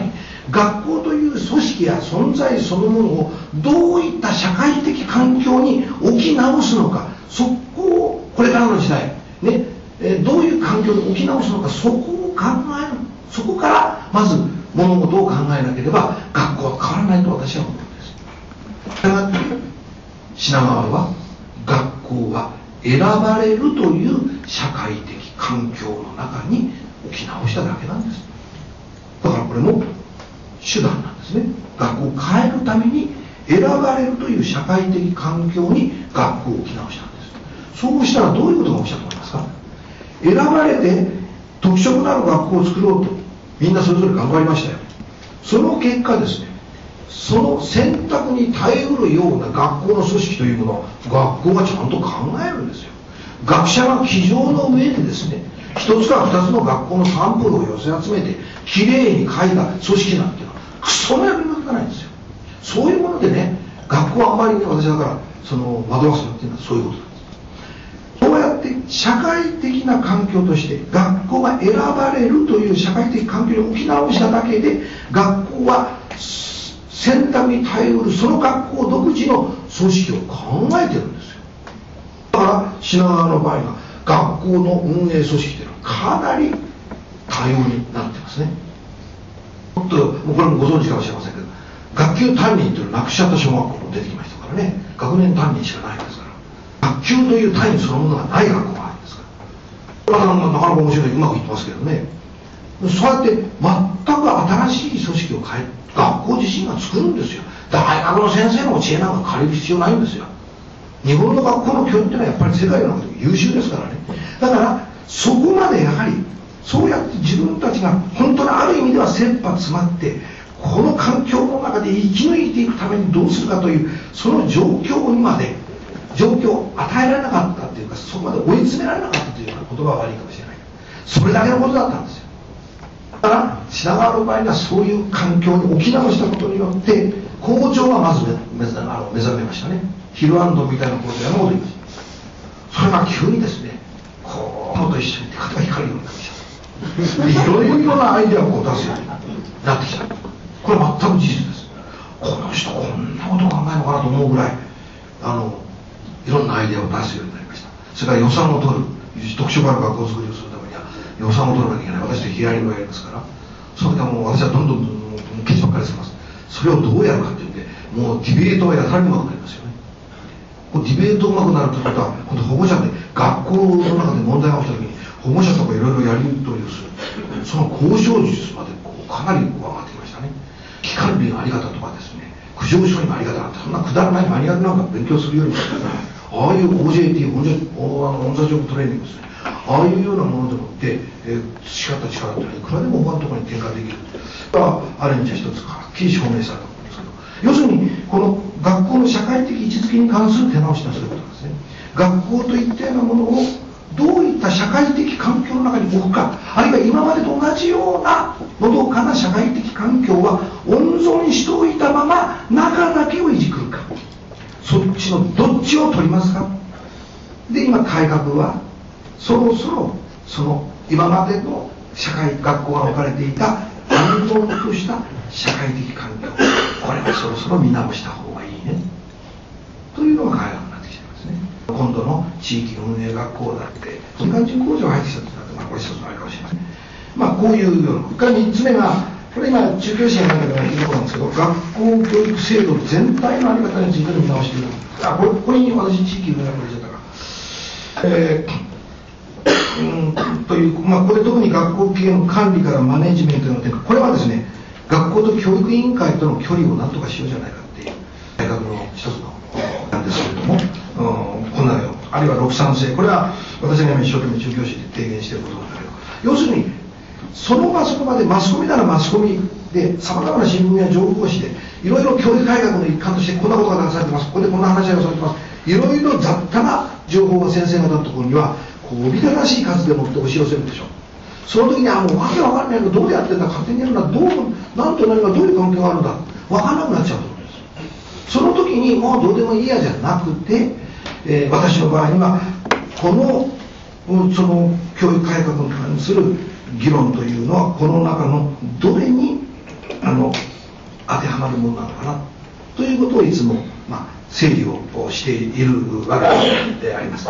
学校という組織や存在そのものをどういった社会的環境に置き直すのか、そこをこれからの時代、ね、どういう環境に置き直すのか、そこを考える。そこからまず物事を考えなければ学校は変わらないと私は思うんです。したがって品川は学校は選ばれるという社会的環境の中に置き直しただけなんです。だからこれも手段なんですね。学校を変えるために選ばれるという社会的環境に学校を置き直したんです。そうしたらどういうことが起きたと思いますか？選ばれて特色のある学校を作ろうとみんなそれぞれ頑張りましたよ。その結果ですね、その選択に耐えうるような学校の組織というものを学校がちゃんと考えるんですよ。学者が机上の上でですね、一つか二つの学校のサンプルを寄せ集めてきれいに書いた組織なんていうのはクソの役に立たないんですよ。そういうものでね、学校はあんまりね、私だからその惑わすのっていうのはそういうことなんです。そうやって社会的な環境として学校が選ばれるという社会的環境に置き直しただけで、学校は選択に耐えうるその学校独自の組織を考えてるんですよ。だから品川の場合は学校の運営組織というのはかなり多様になってますね。もっともうこれもご存知かもしれませんけど、学級担任というのをなくしちゃった小学校も出てきましたからね。学年担任しかないですから、学級という単位そのものがない学校があるんですから、なかなか面白い、うまくいってますけどね。そうやって全く新しい組織を変え、学校自身が作るんですよ。大学の先生の知恵なんか借りる必要ないんですよ。日本の学校の教育っていうのはやっぱり世界の中でも優秀ですからね。だからそこまでやはりそうやって自分たちが本当にある意味では切羽詰まってこの環境の中で生き抜いていくためにどうするかというその状況にまで状況を与えられなかったというか、そこまで追い詰められなかったというような言葉は悪いかもしれない。それだけのことだったんですよ。だから品川の場合にはそういう環境に置き直したことによって校長がまず目覚めましたね。ヒルアンドみたいな校長山本言いました。それが急にですね、こうと一緒に手が光るようになってきた。いろいろなアイデアをこう出すようになってきた。これは全く事実です。この人こんなことを考えるのかなと思うぐらいいろんなアイデアを出すようになりました。それから予算を取る、特色ある学校作りをするためには予算を取らなきゃいけない。私とヒアリングをやりますから、それでもう私はどんどんケチばっかりします。それをどうやるかっていうんで、もうディベートはやたらにうまくなりますよね。ディベートうまくなるということは、今度保護者で学校の中で問題が起きた時に保護者とかいろいろやり取りをする、その交渉術までかなり上がってきましたね。機関類のあり方とかですね、苦情処理のあり方なんてそんなくだらないマニュアルなんか勉強するよりもああいう OJT オンザジョブトレーニングですね、ああいうようなものでもって培った力っていうのはいくらでも他のところに転換できる。ある意味じゃ一つはっきり証明されたことですけど、要するにこの学校の社会的位置づけに関する手直しということなんですね。学校といったようなものをどういった社会的環境の中に置くか、あるいは今までと同じようなのどかな社会的環境は温存しておいたまま中だけをいじくるか、そっちのどっちを取りますか。で今改革はそろそろその今までの社会学校が置かれていた安穏とした社会的環境、これはそろそろ見直した方がいいねというのが改革になってきていますね。今度の地域運営学校だって民間人工場が入ってきたというのはこれ一つのあれかもしれません。こういうような。それから3つ目がこれ今中教師の中ではいいところなんですけど、学校教育制度全体のあり方についての見直している。ここに私地域運営学校入れちゃったか。という、これ特に学校系の管理からマネジメントの点、これはですね、学校と教育委員会との距離を何とかしようじゃないかっていう改革の一つのなんですけれども、こんなよ、あるいは6-3制、これは私が今一生懸命中教師で提言していることなんだけど、要するにその場その場でマスコミならマスコミでさまざまな新聞や情報誌でいろいろ教育改革の一環としてこんなことが出されてます、ここでこんな話がされてます、いろいろ雑多な情報が先生方のところにはこうおびただしい数でもって押し寄せるでしょう。その時にもうわけわかんないけどどうやってんだ、勝手にやるんだ、何と何がどういう関係があるんだ、わかんなくなっちゃうと思うんです。その時にもうどうでもいいやじゃなくて、私の場合にはこのその教育改革に関する議論というのはこの中のどれに当てはまるものなのかなということをいつも、整理をしているわけであります。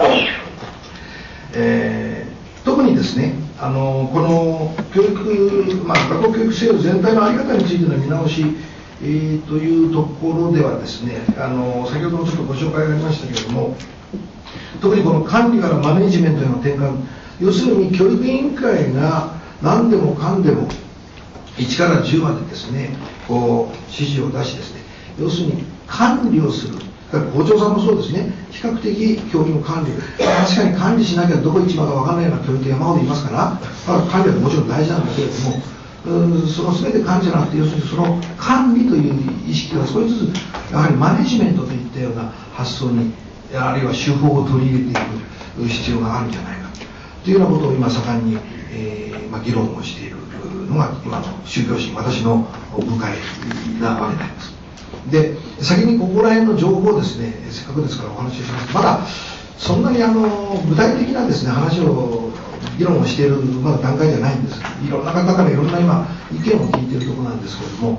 特にですね、この教育、学校教育制度全体の在り方についての見直し、というところではですね、先ほどもちょっとご紹介がありましたけれども、特にこの管理からマネジメントへの転換、要するに教育委員会が何でもかんでも1から10までですね、こう指示を出しですね、要するに管理をする。校長さんもそうですね、比較的教員の管理、確かに管理しなきゃどこ行っちまうか分からないような教員って山ほどいますから、管理はもちろん大事なんだけれども、その全て管理じゃなくて、要するにその管理という意識が少しずつやはりマネジメントといったような発想に、あるいは手法を取り入れていく必要があるんじゃないかというようなことを今盛んに、議論をしているのが今の宗教心、私の部会なわけであります。で、先にここら辺の情報をですね、せっかくですからお話しします。まだそんなに具体的なですね、話を議論をしているまだ段階じゃないんです。いろんな方からいろんな今意見を聞いているところなんですけれども、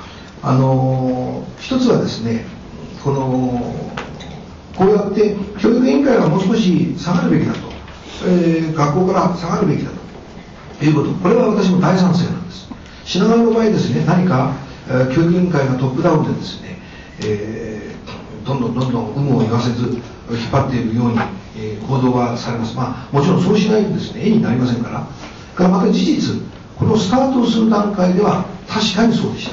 一つはですね、こうやって教育委員会はもう少し下がるべきだと、学校から下がるべきだということ、これは私も大賛成なんです。品川の場合ですね、何か教育委員会がトップダウンでですね、どんどん有無を言わせず引っ張っているように、行動がされます。もちろんそうしないとですね、絵になりませんから。また事実、このスタートをする段階では確かにそうでした。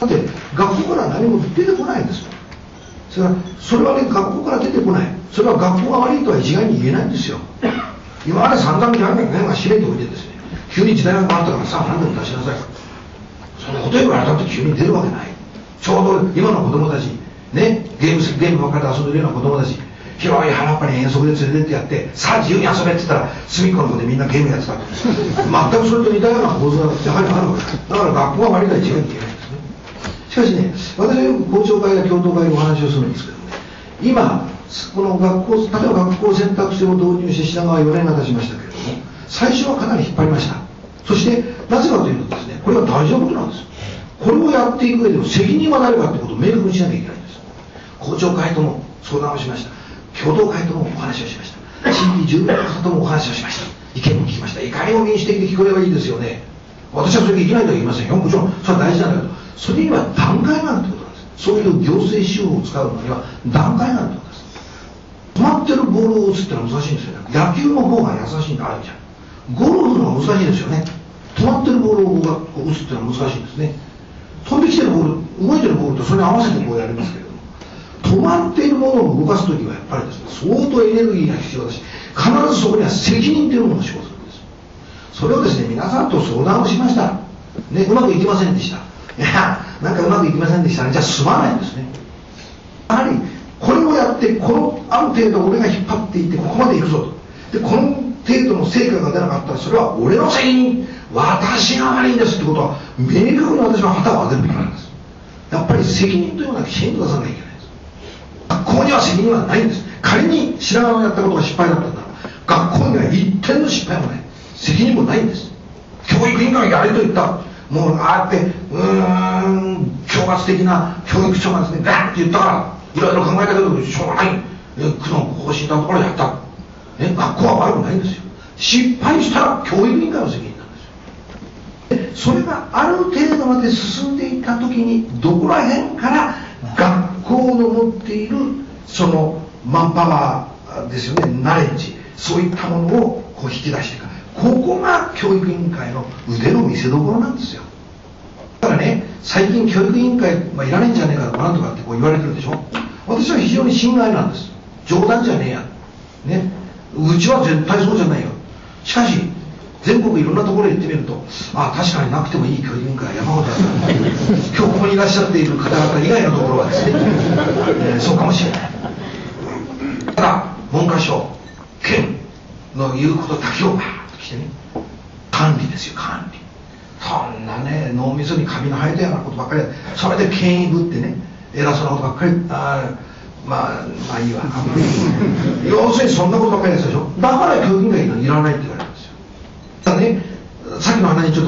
だって学校から何も出てこないんですよ。それはね、学校から出てこない。それは学校が悪いとは一概に言えないんですよ。今まで散々やるのが締めておいてですね、急に時代が変わったからさあ何でも出しなさい。そのこと言われたって急に出るわけない。ちょうど今の子供たち、ね、ゲームばっかりで遊んでるような子供たち、広い浜っぱに遠足で連れてってやって、さあ自由に遊べって言ったら、隅っこの子でみんなゲームやってた。全くそれと似たような構図がやはりあるわけだから学校は悪いとは一概に言えないんですね。しかしね、私はよく校長会や教頭会でお話をするんですけどね、今、この学校、例えば学校選択制を導入して品川4年が経ちましたけれども、最初はかなり引っ張りました。そして、なぜかというとですね、これは大事なことなんです。これをやっていく上での責任は誰かということを明確にしなきゃいけないんです。校長会とも相談をしました。共同会ともお話をしました。地域住民の方ともお話をしました。意見も聞きました。いかにも民主的に聞こえればいいですよね。私はそれでいけないとは言いませんよ。もちろんそれは大事なんだけど、それには段階があるということなんです。そういう行政手法を使うのには段階があるということです。止まってるボールを打つってのは難しいんですよね。野球の方が優しいんであるじゃん。ゴルフの方が難しいですよね。止まってるボールを打つってのは難しいんですね。飛んできてるボール、動いてるボールとそれに合わせてこうやりますけれども、止まっているものを動かすときはやっぱりですね、相当エネルギーが必要だし、必ずそこには責任というものが生じるんです。それをですね、皆さんと相談をしました。ね、うまくいきませんでした。いや、なんかうまくいきませんでしたね。じゃあ済まないんですね。やはり、これをやって、ある程度俺が引っ張っていって、ここまで行くぞと。で、この程度の成果が出なかったら、それは俺の責任、私が悪いんですってことは、明確に私は旗を上げるべきなんです。やっぱり責任というのはきちんと出さなきゃいけないんです。学校には責任はないんです。仮に品川のやったことが失敗だったんだら、学校には一点の失敗もない。責任もないんです。教育委員会がやれと言った。もうああやって強圧的な教育長がですね、ガーッて言ったから、いろいろ考えたけど、しょうがない。区の方針だところでやった。ね、学校は悪くないんですよ。失敗したら教育委員会の責任なんですよ。でそれがある程度まで進んでいった時に、どこら辺から学校の持っているそのマンパワーですよね、ナレッジ、そういったものをこう引き出していく。ここが教育委員会の腕の見せ所なんですよ。だからね、最近教育委員会、いらないんじゃねえかとかなんとかってこう言われてるでしょ。私は非常に心外なんです。冗談じゃねえや、ね、うちは絶対そうじゃないよ。しかし全国いろんなところへ行ってみると、確かになくてもいい教育委員会は山ほどある。今日ここにいらっしゃっている方々以外のところはですね、そうかもしれない。ただ文科省、県の言うことだけをバーッと来てね、管理ですよ、管理。そんなね、脳みそにカビの生えたようなことばっかり、それで権威ぶってね、偉そうなことばっかり、まあいいわ。要するにそんなことばっかりですでしょ。だから教育委員会がいらないって言われるんですよ。ただね、さっきの話にちょっと戻ります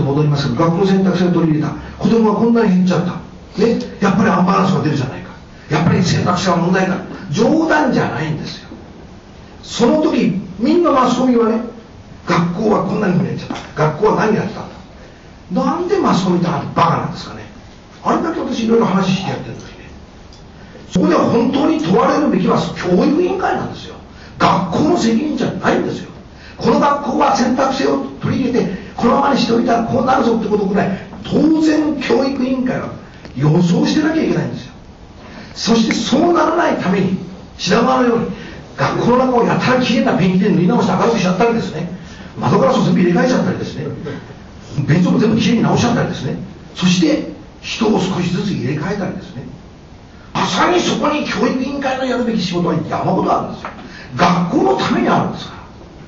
性、学校の選択肢を取り入れた子供がこんなに減っちゃった、ね、やっぱりアンバランスが出るじゃないか、やっぱり選択肢が問題だ、冗談じゃないんですよ。その時みんなマスコミはね、学校はこんなに増えちゃった、学校は何やってたんだ、なんでマスコミってバカなんですかね。あれだけ私いろいろ話してやってるんですね。そこでは本当に問われるべきは教育委員会なんですよ。学校の責任じゃないんですよ。この学校は選択肢を取り入れてこのままにしておいたらこうなるぞってことぐらい当然教育委員会は予想してなきゃいけないんですよ。そしてそうならないために品川のように学校の中をやたらきれいなペンキで塗り直して明るくしちゃったりですね、窓ガラスを全部入れ替えちゃったりですね、便所も全部きれいに直しちゃったりですね、そして人を少しずつ入れ替えたりですね、まさにそこに教育委員会のやるべき仕事は山ほどあるんですよ。学校のためにあるんですから。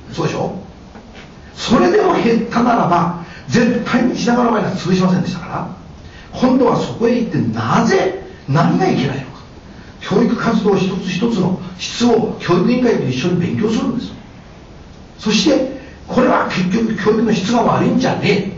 そうでしょ。それでも減ったならば絶対に品川の場合は潰しませんでしたから、今度はそこへ行ってなぜ何がいけないのか、教育活動一つ一つの質を教育委員会と一緒に勉強するんです。そしてこれは結局教育の質が悪いんじゃねえ、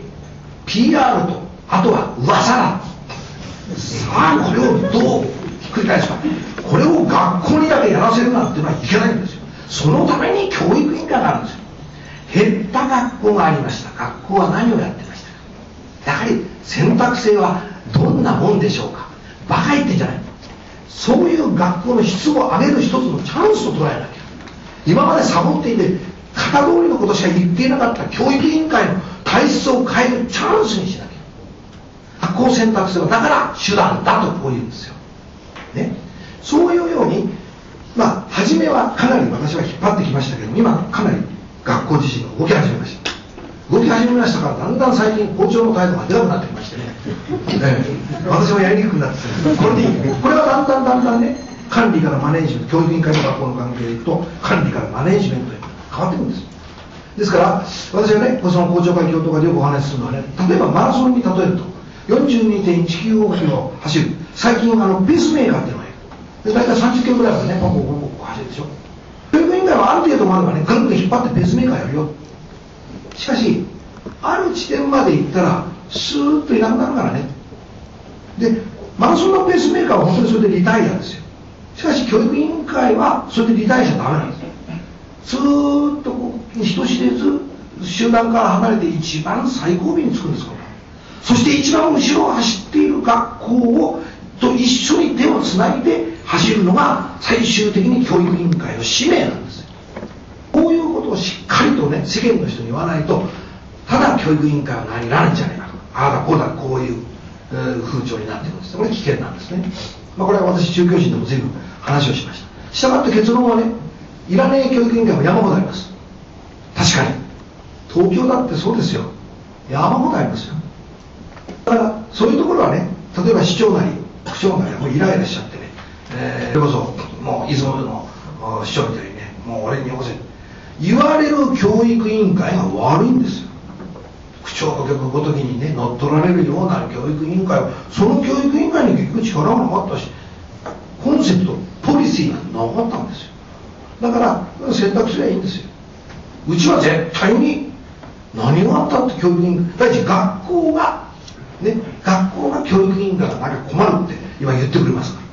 PR とあとは噂だ、さあこれをどうひっくり返すか、これを学校にだけやらせるなんていうのはいけないんですよ。そのために教育委員会があるんですよ。減った学校がありました。学校は何をやってましたか。やはり選択性はどんなもんでしょうか。バカ言ってんじゃない。そういう学校の質を上げる一つのチャンスと捉えなきゃ。今までサボっていて型通りのことしか言っていなかった教育委員会の体質を変えるチャンスにしなきゃ。学校選択性はだから手段だとこう言うんですよ、ね、そういうように初めはかなり私は引っ張ってきましたけども、今かなり学校自身が動き始めました。動き始めましたから、だんだん最近校長の態度が出なくなってきましてね、私もやりにくくなってきて、これでいい。これはだんだんね、管理からマネージメント、教育委員会と学校の関係でいくと管理からマネージメントへ変わっていくんです。ですから私はね、その校長会教頭会でよくお話しするのはね、例えばマラソンに例えると 42.195 キロを走る、最近ペースメーカーっていうのがいる。大体30キロぐらいからね、ポンポンポンポン走るでしょ。教育委員会はある程度もあればね、ぐんぐん引っ張ってペースメーカーやるよ。しかしある地点まで行ったらスーッといなくなるからね。でマラソンのペースメーカーは本当にそれでリタイアですよ。しかし教育委員会はそれでリタイアしちゃダメなんですよ。ずーっと人知れず集団から離れて一番最後尾につくんですから。そして一番後ろを走っている学校をと一緒に手をつないで走るのが最終的に教育委員会の使命なんですよ。こういうことをしっかりとね、世間の人に言わないと、ただ教育委員会は何になるんじゃないかと、ああだこうだこういう風潮になっているんです。これ危険なんですね。これは私中教審でも随分話をしました。したがって結論はね、いらねえ教育委員会は山ほどあります。確かに東京だってそうですよ、山ほどありますよ。だからそういうところはね、例えば市長なり区長なりはもうイライラしちゃってね、それこそもう出雲の市長みたいにね、もう俺によこせ言われる教育委員会が悪いんですよ。区長とごときにね乗っ取られるような教育委員会は、その教育委員会に結局力がなかったし、コンセプトポリシーがなかったんですよ。だから選択すればいいんですよ。うちは絶対に何があったって教育委員会、第一学校が教育委員会がなんか困るって今言ってくれますから、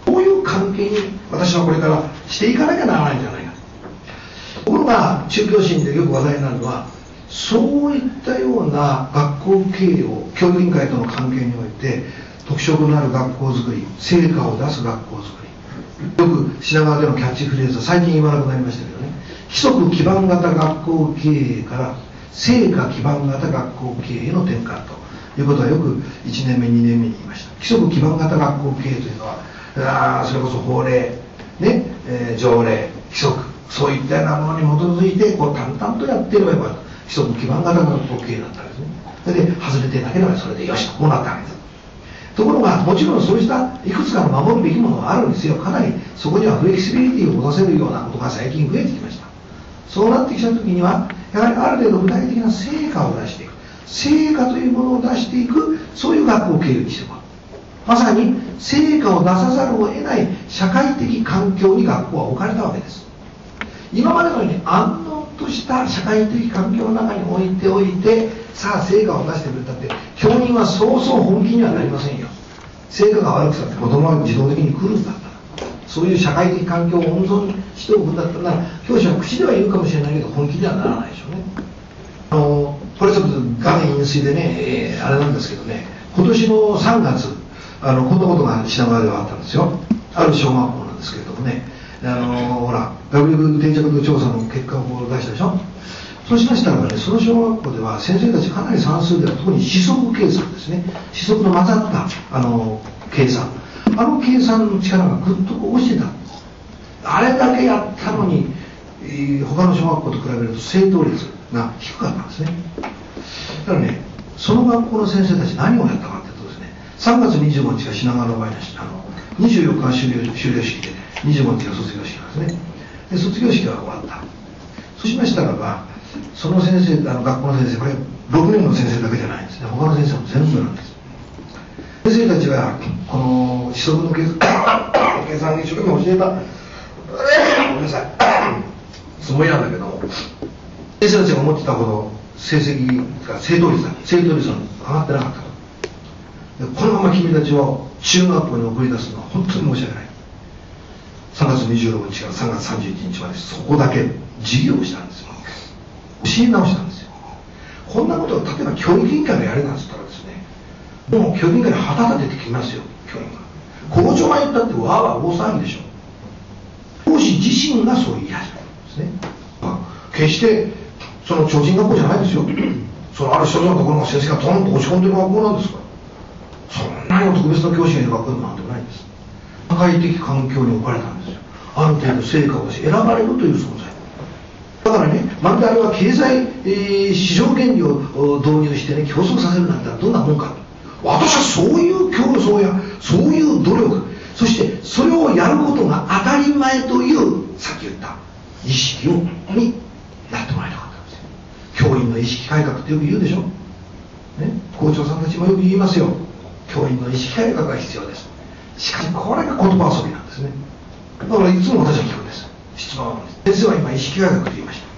こういう関係に私はこれからしていかなきゃならないんじゃないかと。ところが中教審でよく話題になるのは、そういったような学校経営を教育委員会との関係において特色のある学校づくり、成果を出す学校づくり、よく品川でのキャッチフレーズは最近言わなくなりましたけどね、規則基盤型学校経営から成果基盤型学校経営の転換ということはよく1年目2年目に言いました。規則基盤型学校経営というのはそれこそ法令、ね条例、規則、そういったようなものに基づいて淡々とやっていればよかった。規則基盤型学校経営だったんですね。それで外れてなければそれでよしとこうなったわけです。ところがもちろんそうしたいくつかの守るべきものがあるんですよ。かなりそこにはフレキシビリティを持たせるようなことが最近増えてきました。そうなってきた時にはやはりある程度具体的な成果を出していく、成果というものを出していく、そういう学校経営にしていく。まさに成果を出さざるを得ない社会的環境に学校は置かれたわけです。今までのように安とした社会的環境の中に置いておいて、さあ成果を出してくれたって、教員はそうそう本気にはなりませんよ。成果が悪くたって子供は自動的に来るんだったら、そういう社会的環境を温存しておくんだったら、教師は口では言うかもしれないけど本気にはならないでしょうね。これちょっと画面飲水でね、あれなんですけどね、今年の3月こんなことが品川ではあったんですよ。ある小学校なんですけれどもね、ほら学力定着度調査の結果を出したでしょ。そうしましたらね、その小学校では先生たちかなり算数では特に四則計算ですね、四則の混ざった計算、計算の力がぐっと落ちてた。あれだけやったのに、他の小学校と比べると正答率が低かったんですね。だからね、その学校の先生たち何をやったかというとですね、3月25日が品川の場合に24日が終了式で25日が卒業式なんですね。で卒業式が終わった。そうしましたらば、その先生、学校の先生、これ6年の先生だけじゃないんですね。他の先生も全部なんです。先生たちはこの四則の計算を一生懸命教えたごめんなさいつもりなんだけども、先生たちが思ってたほど成績が正答率が上がってなかったで、このまま君たちを中学校に送り出すのは本当に申し訳ない。3月26日から3月31日までそこだけ授業をしたんですよ。教え直したんですよ。こんなことを例えば教育委員会がやれなんて言ったらですね、もう教育委員会に旗立ててきますよ。教員が校長が言ったってわーわー大騒ぎでしょ。教師自身がそう言い始めるんですね。決してその超人学校じゃないですよ。そのある一つのところの先生がトンと落ち込んでる学校なんですから、そんなに特別な教師がいる学校でもなんでもないんです。社会的環境に置かれたんですよ。ある程度成果を選ばれるという存在だからね、まるであれは経済、市場原理を導入してね、競争させるなんてどんなもんか。私はそういう競争やそういう努力、そしてそれをやることが当たり前というさっき言った意識になってもらいたかったんですよ。教員の意識改革ってよく言うでしょ、ね、校長さんたちもよく言いますよ。教員の意識改革が必要です。しかしこれが言葉遊びなんですね。だからいつも私は聞くんです。質問先生は今意識改革と言いました。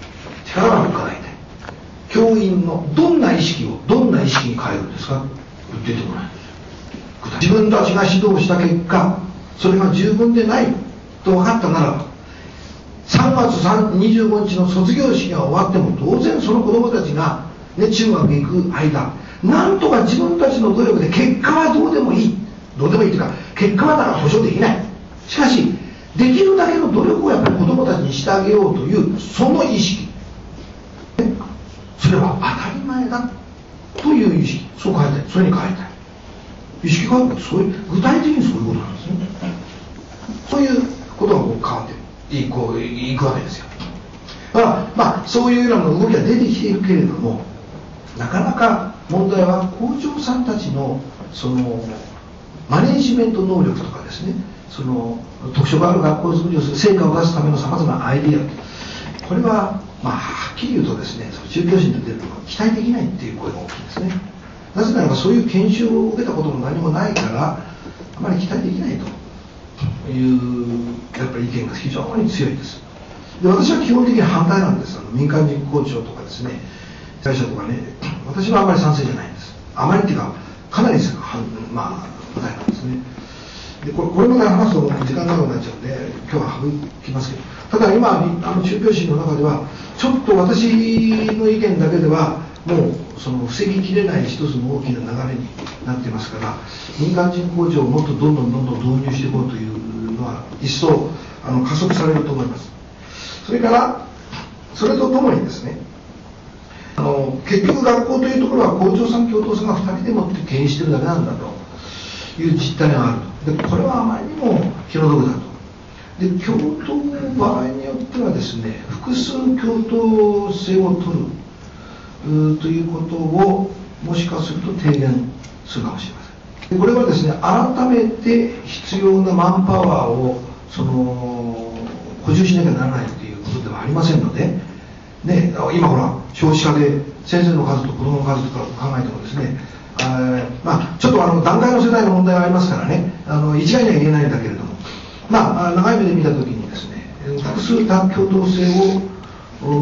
力を伺いたい。教員のどんな意識をどんな意識に変えるんですか。言ってもらえるんですよ。自分たちが指導した結果、それが十分でないと分かったならば、3月25日の卒業式が終わっても当然その子どもたちが、ね、中学に行く間、なんとか自分たちの努力で結果はどうでもいいというか、結果はだから保証できない。しかしできるだけの努力をやっぱり子どもたちにしてあげようというその意識、ね、それは当たり前だという意識、そう変えたい。それに変えたい。意識改革ってそういう具体的にそういうことなんですね。そういうことがこう変わっていくわけですよ。だからそういうような動きが出てきているけれども、なかなか問題は校長さんたちのそのマネージメント能力とかですね、その特色ある学校づくりをする成果を出すためのさまざまなアイディア、これははっきり言うとですね、中教師に出てるのは期待できないっていう声が大きいですね。なぜならばそういう研修を受けたことも何もないからあまり期待できないというやっぱり意見が非常に強いです。で、私は基本的に反対なんです。民間人校長とかですね、会社とかね、私はあまり賛成じゃないんです。あまりっていうかかなり反対なんですね。でこれまで話すと時間長くなっちゃうんで今日は省きますけど、ただ今中教師の中ではちょっと私の意見だけではもうその防ぎきれない一つの大きな流れになっていますから、民間人工場をもっとどんどん導入していこうというのは一層加速されると思います。それからそれとともにですね、結局学校というところは校長さん教頭さんが2人でもって経営してるだけなんだという実態があると。でこれはあまりにも気の毒だと。で教頭の場合によってはですね、複数教頭制を取るということをもしかすると提言するかもしれません。でこれはですね、改めて必要なマンパワーを補充しなきゃならないということではありませんので、ね、今ほら少子化で先生の数と子どもの数とかを考えてもですね、ちょっと段階の世代の問題がありますからね、一概には言えないんだけれども、長い目で見たときにですね、複数教頭制を導入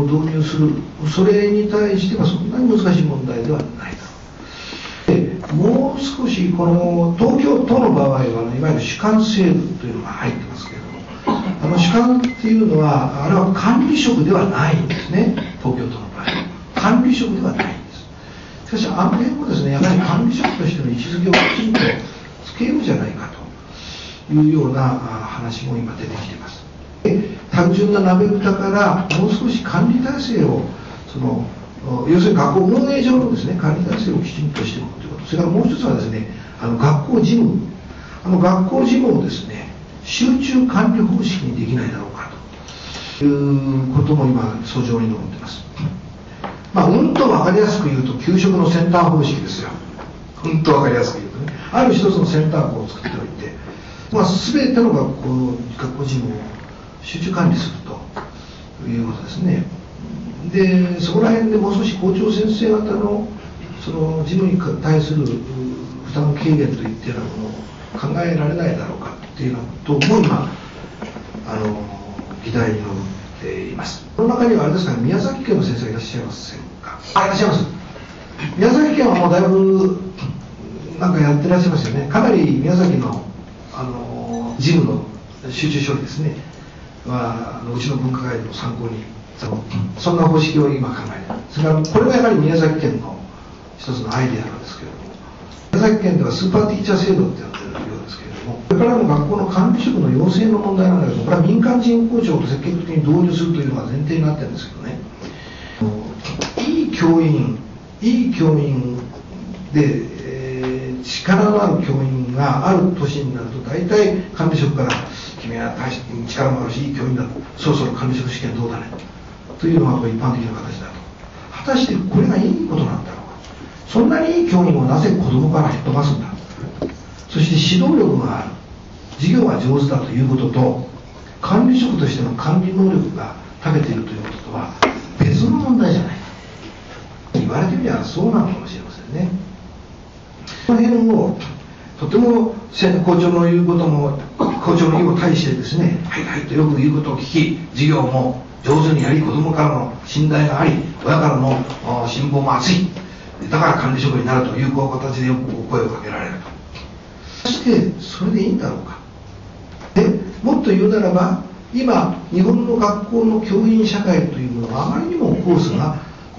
する、それに対してはそんなに難しい問題ではないだろう。でもう少しこの東京都の場合はいわゆる主管制度というのが入ってますけれども、主管っていうのはあれは管理職ではないんですね。東京都の場合管理職ではないんです。しかしあの辺もですね、やはり管理職としての位置づけをきちんとつけようじゃないかというような話も今出てきています。単純な鍋蓋からもう少し管理体制を要するに学校運営上のですね、管理体制をきちんとしておくということ、それからもう一つはですね、学校事務、学校事務をですね、集中管理方式にできないだろうかということも今訴状に残っています。うんと分かりやすく言うと給食のセンター方式ですよ。うんと分かりやすく言うとね、ある一つのセンター校を作っておいて、全ての学校事務を集中管理するということですね。でそこら辺でもう少し校長先生方のその事務に対する負担軽減といったようなものを考えられないだろうかっていうようなことも今議題に上っています。この中にはあれですかね、宮崎県の先生いらっしゃいませんか。いらっしゃいます。宮崎県はもうだいぶなんかやってらっしゃいますよね。かなり宮崎の事務の集中処理ですねうちの文化会の参考にそんな方式を今考えている。それからこれがやはり宮崎県の一つのアイデアなんですけれども、宮崎県ではスーパーティーチャー制度ってやってるようですけれども、これからの学校の管理職の養成の問題なんだけど、これは民間人校長と積極的に導入するというのが前提になってるんですけどね、いい教員で、力のある教員がある年になると大体管理職から君は大して力もあるしいい教員だと、そろそろ管理職試験どうだねというのが一般的な形だと。果たしてこれがいいことなんだろうか。そんなにいい教員をなぜ子供からへっ飛ばすんだ。そして指導力がある、授業が上手だということと、管理職としての管理能力が長けているということとは別の問題じゃない。言われてみればそうなのかもしれませんね。この辺をとても校長の言うことも校長の意を対してですね、はいはいとよく言うことを聞き、授業も上手にやり、子どもからの信頼があり、親からの信望も厚い、だから管理職になるという形でよく声をかけられると。そしてそれでいいんだろうか。でもっと言うならば、今日本の学校の教員社会というものはあまりにもコースが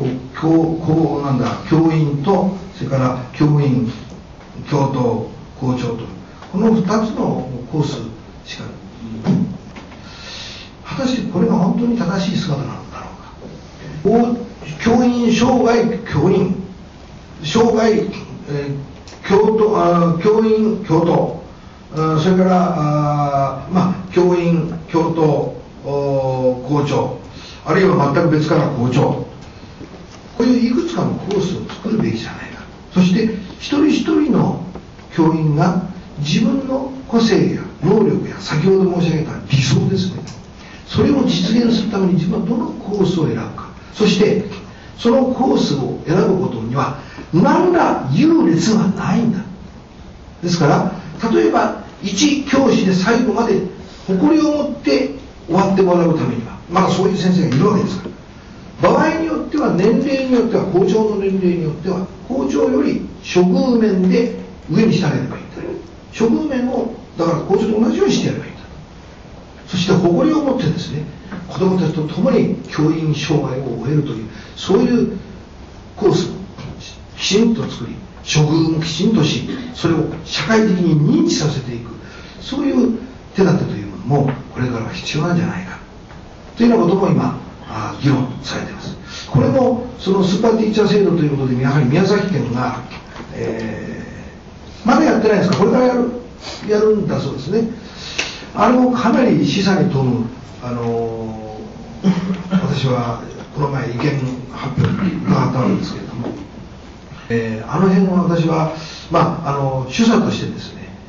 教員とそれから教員教頭校長とこの2つのコースしか、果たしてこれが本当に正しい姿なのだろうか。教員生涯教員生涯、教員教頭、それから教員教頭校長、あるいは全く別から校長、こういういくつかのコースを作るべきじゃないか。そして一人一人の教員が自分の個性や能力や先ほど申し上げた理想ですね、それを実現するために自分はどのコースを選ぶか、そしてそのコースを選ぶことには何ら優劣はないんだ。ですから例えば一教師で最後まで誇りを持って終わってもらうためにはまだそういう先生がいるわけですから、場合によっては年齢によっては校長の年齢によっては校長より処遇面で上にしてあげればいいんだ。処遇面をだから校長と同じようにしてやればいいんだ。そして誇りを持ってですね、子どもたちと共に教員生涯を終えるというそういうコースをきちんと作り、処遇もきちんとし、それを社会的に認知させていく、そういう手立てというものもこれからは必要なんじゃないかというようなことも今議論されています。これもそのスーパーティーチャー制度ということでやはり宮崎県が、まだやってないんですか、これからやるんだそうですね。あれもかなり示唆に富む私はこの前意見発表に伺ったんですけれども、あの辺は私は主査としてですね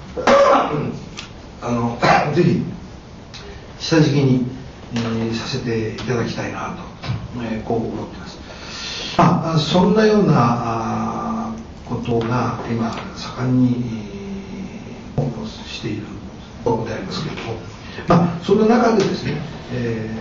ぜひ下敷きにさせていただきたいなと、こう思ってます。そんなようなことが今盛んにしているところでありますけれども、そんな中でですね、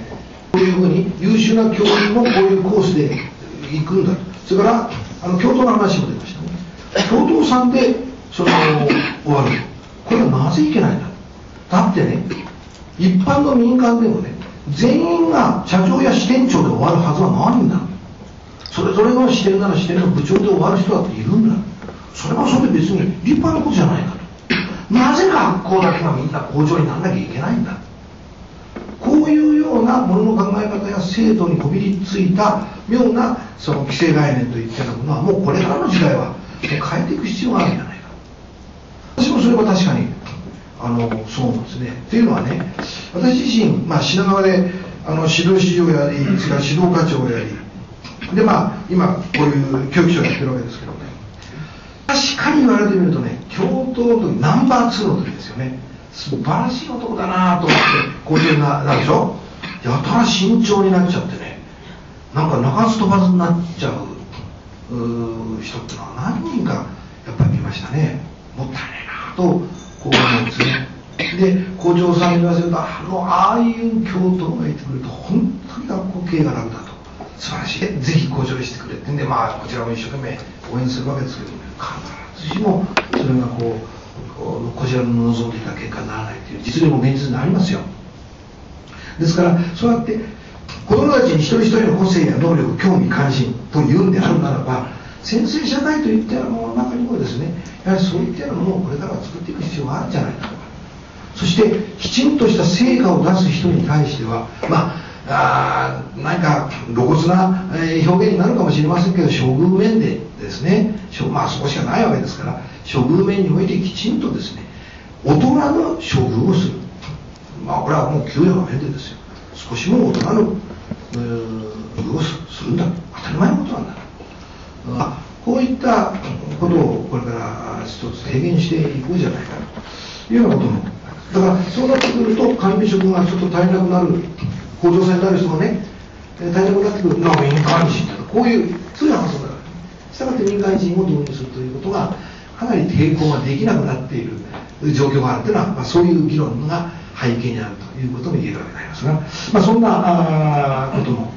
こういうふうに優秀な教員もこういうコースで行くんだ。それから教頭の話も出ましたね。教頭さんで終わる。これはなぜいけないんだ。だってね、一般の民間でもね、全員が社長や支店長で終わるはずはないんだ。それぞれの支店なら支店の部長で終わる人だっているんだ。それはそれで別に立派なことじゃないかと。なぜ学校だけがみんな校長にならなきゃいけないんだ。こういうようなものの考え方や制度にこびりついた妙なその既成概念といったようなものはもうこれからの時代は変えていく必要があるんじゃないか。私もそれは確かにそうなんですね。というのはね、私自身、品川で指導士長やり、それから指導課長をやり、で今こういう教育長をやってるわけですけどね、確かに言われてみるとね、教頭の時ナンバー2の時ですよね。素晴らしい男だなと思って校長になるでしょ。やたら慎重になっちゃってね、なんか鳴かず飛ばずになっちゃう人ってのは何人かやっぱり見ましたね。もったいないなとこう思うんですね。で校長さんに言わせるとああいう教頭がいてくれると本当に学校経営が楽だと、素晴らしい、ぜひ校長にしてくれってんで、こちらも一生懸命応援するわけですけども、必ずしもそれがこちらの望んでいた結果にならないという実例も現実にありますよ。ですからそうやって子どもたちに一人一人の個性や能力、興味関心というんであるならば、先生社会といったようなものの中にもですね、やはりそういったようなものをこれからは作っていく必要があるんじゃないかと。そしてきちんとした成果を出す人に対しては何か露骨な表現になるかもしれませんけど、処遇面でですね、そこしかないわけですから、処遇面においてきちんとですね、大人の処遇をする。これはもう給与の面でですよ。少しも大人の処遇をするんだ。当たり前のことなんだ。こういったことをこれから一つ提言していこうじゃないかというようなことも。だからそうなってくると管理職がちょっと足りなくなる、校長さんになる人がね、足りなくなってくる、民間人だと、こういうそういう発想だから。したがって民間人を導入するということがかなり抵抗ができなくなっている状況があるというのは、そういう議論が背景にあるということも言えるわけでありますが、そんなことも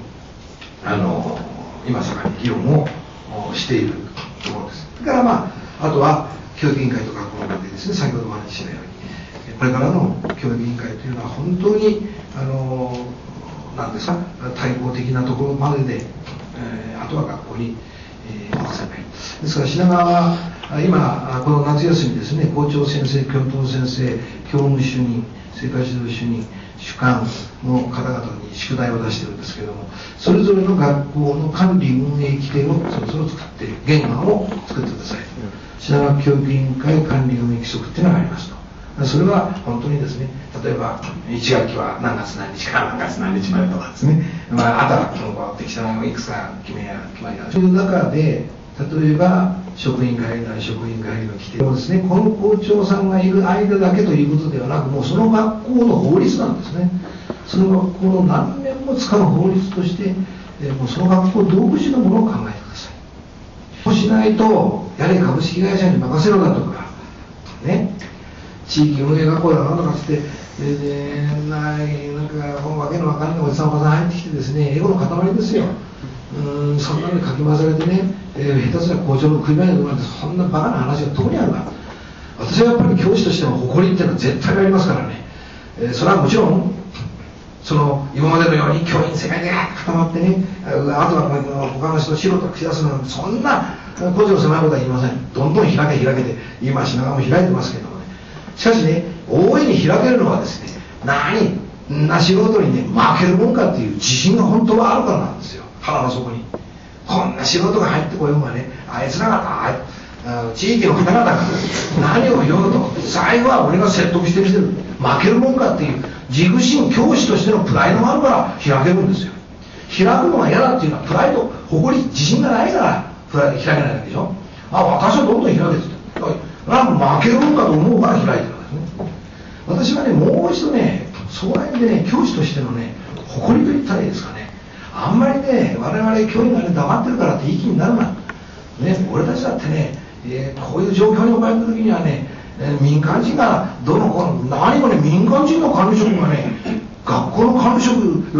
今盛んに議論をしているところです。それからあとは教育委員会と学校の中でですね、先ほどお話ししたようにこれからの教育委員会というのは本当に何ですか、対抗的なところまでで、あとは学校に任せない。ですから品川は今この夏休みですね、校長先生、教頭先生、教務主任、生活指導主任、主幹の方々に宿題を出してるんですけれども、それぞれの学校の管理運営規定をそろそろ作って原案を作ってください。品川教育委員会管理運営規則っていうのがありますと。それは本当にですね、例えば1学期は何月何日から何月何日までとかですね、あとは適当なのをいくつか決まりがある。そういう中で例えば職員会なり職員会の規定をですね、この校長さんがいる間だけということではなく、もうその学校の法律なんですね。その学校の何年も使う法律として、もうその学校独自のものを考えてください。そうしないと、やれ株式会社に任せろだとかね、地域運営学校だなんとかつって、なんかわけのわかんないおじさんおばさん入ってきてですね、エゴの塊ですよ。そんなのにかき回されてね、下手すら校長の食い前にとかなんて、そんなバカな話がどこにあるか。私はやっぱり教師としての誇りっていうのは絶対ありますからね。それはもちろん今までのように教員世界で固まってね、あとは他の人を素人が口出すなんて、そんな個人の狭いことは言いません。どんどん開けて、今品川も開いてますけどもね。しかしね、大いに開けるのはですね、何な素人にね負けるもんかっていう自信が本当はあるからなんですよ。腹の底にこんな素人が入ってこようがね、あいつらが地域の方々が何を言おうと最後は俺が説得してみせる、負けるもんかっていう自負心、教師としてのプライドがあるから開けるんですよ。開くのが嫌だっていうのはプライド、誇り、自信がないから開けないわけでしょ。私はどんどん開けて負けるもんかと思うから開いてるんですね。私はね、もう一度ね、そういう意味でね、教師としてのね、誇りと言ったらいいですかね、あんまりね、我々教員がね、黙ってるからっていい気になるな、ね、俺たちだってね、こういう状況に置かれた時にはね、民間人がどの子何もね、民間人の管理職がね、学校の管理職よりも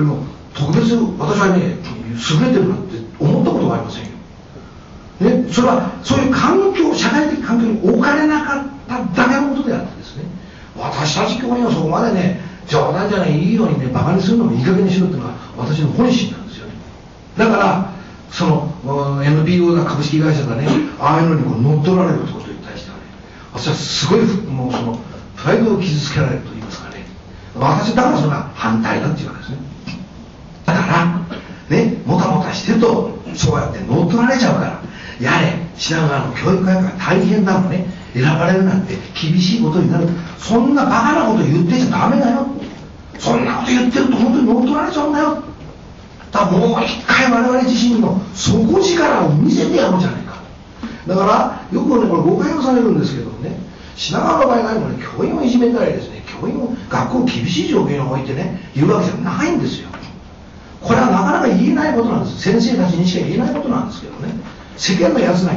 特別私はね優れてるなんて思ったことがありませんよ、ね、それはそういう環境、社会的環境に置かれなかっただけのことであってですね、私たち教員はそこまでね冗談じゃないいいようにねバカにするのもいい加減にしろっていうのが私の本心なんですよね。だからその NPO だ株式会社だね、ああいうのにこう乗っ取られるってことに対してはね、私はすごいもうそのプライドを傷つけられると言いますかね、私だからそれが反対だっていうわけですね。だからね、もたもたしてるとそうやって乗っ取られちゃうから、やれ品川の教育改革が大変だもんね、選ばれるなんて厳しいことになる、そんなバカなこと言ってちゃダメだよ、そんなこと言ってると本当に乗っ取られちゃうんだよ。だからもう一回我々自身の底力を見せてやろうじゃないか。だからよくねこれ誤解をされるんですけどもね、品川の場合はね教員をいじめたりですね、教員を学校を厳しい状況に置いてね言うわけじゃないんですよ。これはなかなか言えないことなんです。先生たちにしか言えないことなんですけどね、世間のやつらに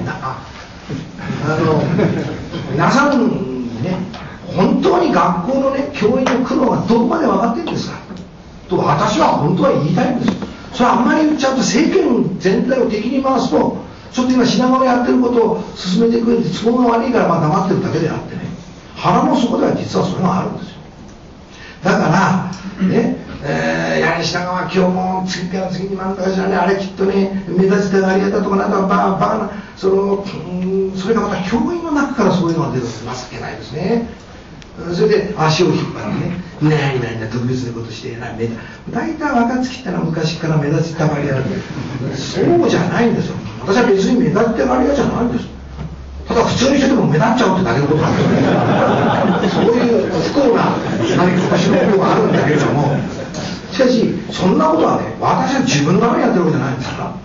皆さんね本当に学校のね教員の苦労がどこまで分かってるんですかと私は本当は言いたいんですよ。それはあんまり言っちゃうと政権全体を敵に回すと、ちょっと今品川がやってることを進めてくれて都合が悪いから黙ってるだけであってね、腹の底では実はそれがあるんですよ。だからね、やはり品川今日も次から次に満開じゃね、あれきっとね目立ちたがり屋だとかなんかバカなそれがまた教員の中からそういうのが出るの情けないですね。それで足を引っ張ってね、何特別なことして大体若槻ってのは昔から目立ちたがり屋で、そうじゃないんですよ。私は別に目立ちたがり屋じゃないんです。ただ普通にしてても目立っちゃうってだけのことなんですよね。そういう不幸な何か私のことがあるんだけれども、しかしそんなことはね私は自分のためにやってるわけじゃないんですから、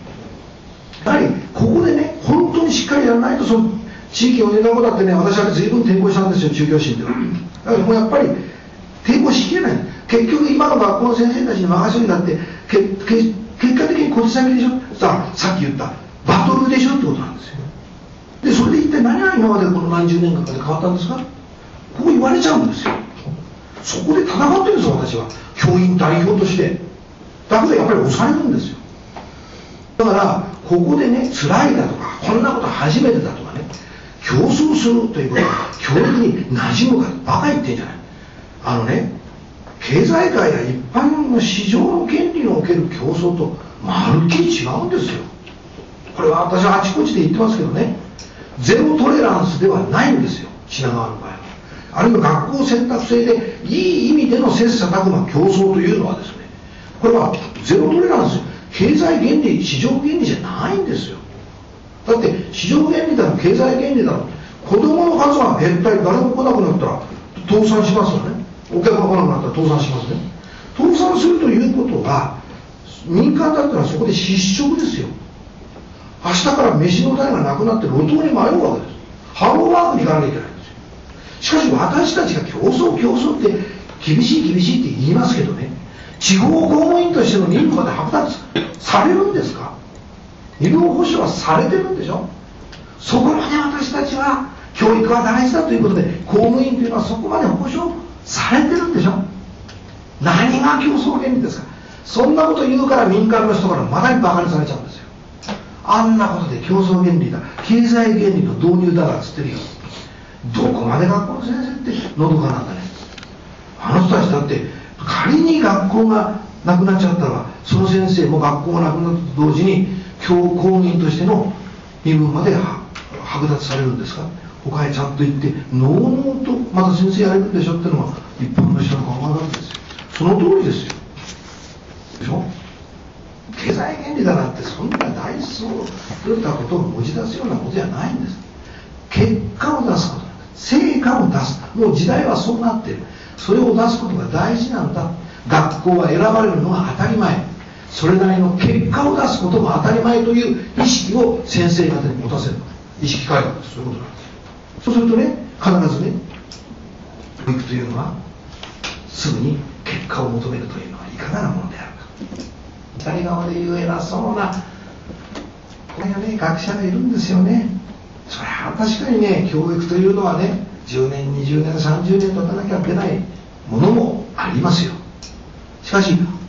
やはりここでね本当にしっかりやらないと、その地域の枝子だってね私は随分抵抗したんですよ、中教審では。だからもうやっぱり抵抗しきれない。結局今の学校の先生たちに任せるんだって結果的に小手先でしょ、さっき言ったバトルでしょってことなんですよ。でそれで一体何が今までこの何十年間かで変わったんですか、こう言われちゃうんですよ。そこで戦ってるんですよ、私は教員代表として。だけどやっぱり押されるんですよ。だからここでね辛いだとかこんなこと初めてだとかね競争するということは教育に馴染むかバカ言ってんじゃない。経済界や一般の市場の原理における競争とまるっきり違うんですよ。これは私はあちこちで言ってますけどね、ゼロトレランスではないんですよ、品川の場合は。あるいは学校選択制でいい意味での切磋琢磨競争というのはですね、これはゼロトレランス、経済原理市場原理じゃないんですよ。だって市場原理だろ経済原理だろ、子供の数が減ったり誰も来なくなったら倒産しますよね。お客が来なくなったら倒産しますね。倒産するということは民間だったらそこで失職ですよ。明日から飯の代がなくなって路頭に迷うわけです。ハローワークに行かなきゃいけないんですよ。しかし私たちが競争って厳しいって言いますけどね、地方公務員としての任務まで剥奪されるんですか。医療保障はされてるんでしょ。そこまで私たちは教育は大事だということで公務員というのはそこまで保障されてるんでしょ。何が競争原理ですか。そんなこと言うから民間の人からまだにバカにされちゃうんですよ。あんなことで競争原理だ経済原理の導入だからっつってるよ。どこまで学校の先生ってのどかなんだね。あの人たちだって仮に学校がなくなっちゃったらその先生も学校がなくなったと同時に公務員としての身分まで剥奪されるんですか。他へちゃんと行ってのうのうとまた先生やれるんでしょっていうのが一般の人の考え方ですよ。その通りですよ。でしょ。経済原理だなってそんな大層といったことを持ち出すようなことじゃないんです。結果を出すことなんです。成果を出す。もう時代はそうなっている。それを出すことが大事なんだ。学校は選ばれるのが当たり前。それなりの結果を出すことが当たり前という意識を先生方に持たせる。意識改革ってそういうことなんです。そうするとね、必ずね、教育というのはすぐに結果を求めるというのはいかがなものであるか。左側で言う偉そうなこれがね学者がいるんですよね。それは確かにね教育というのはね10年20年30年経たなきゃ出ないものもありますよ。しかし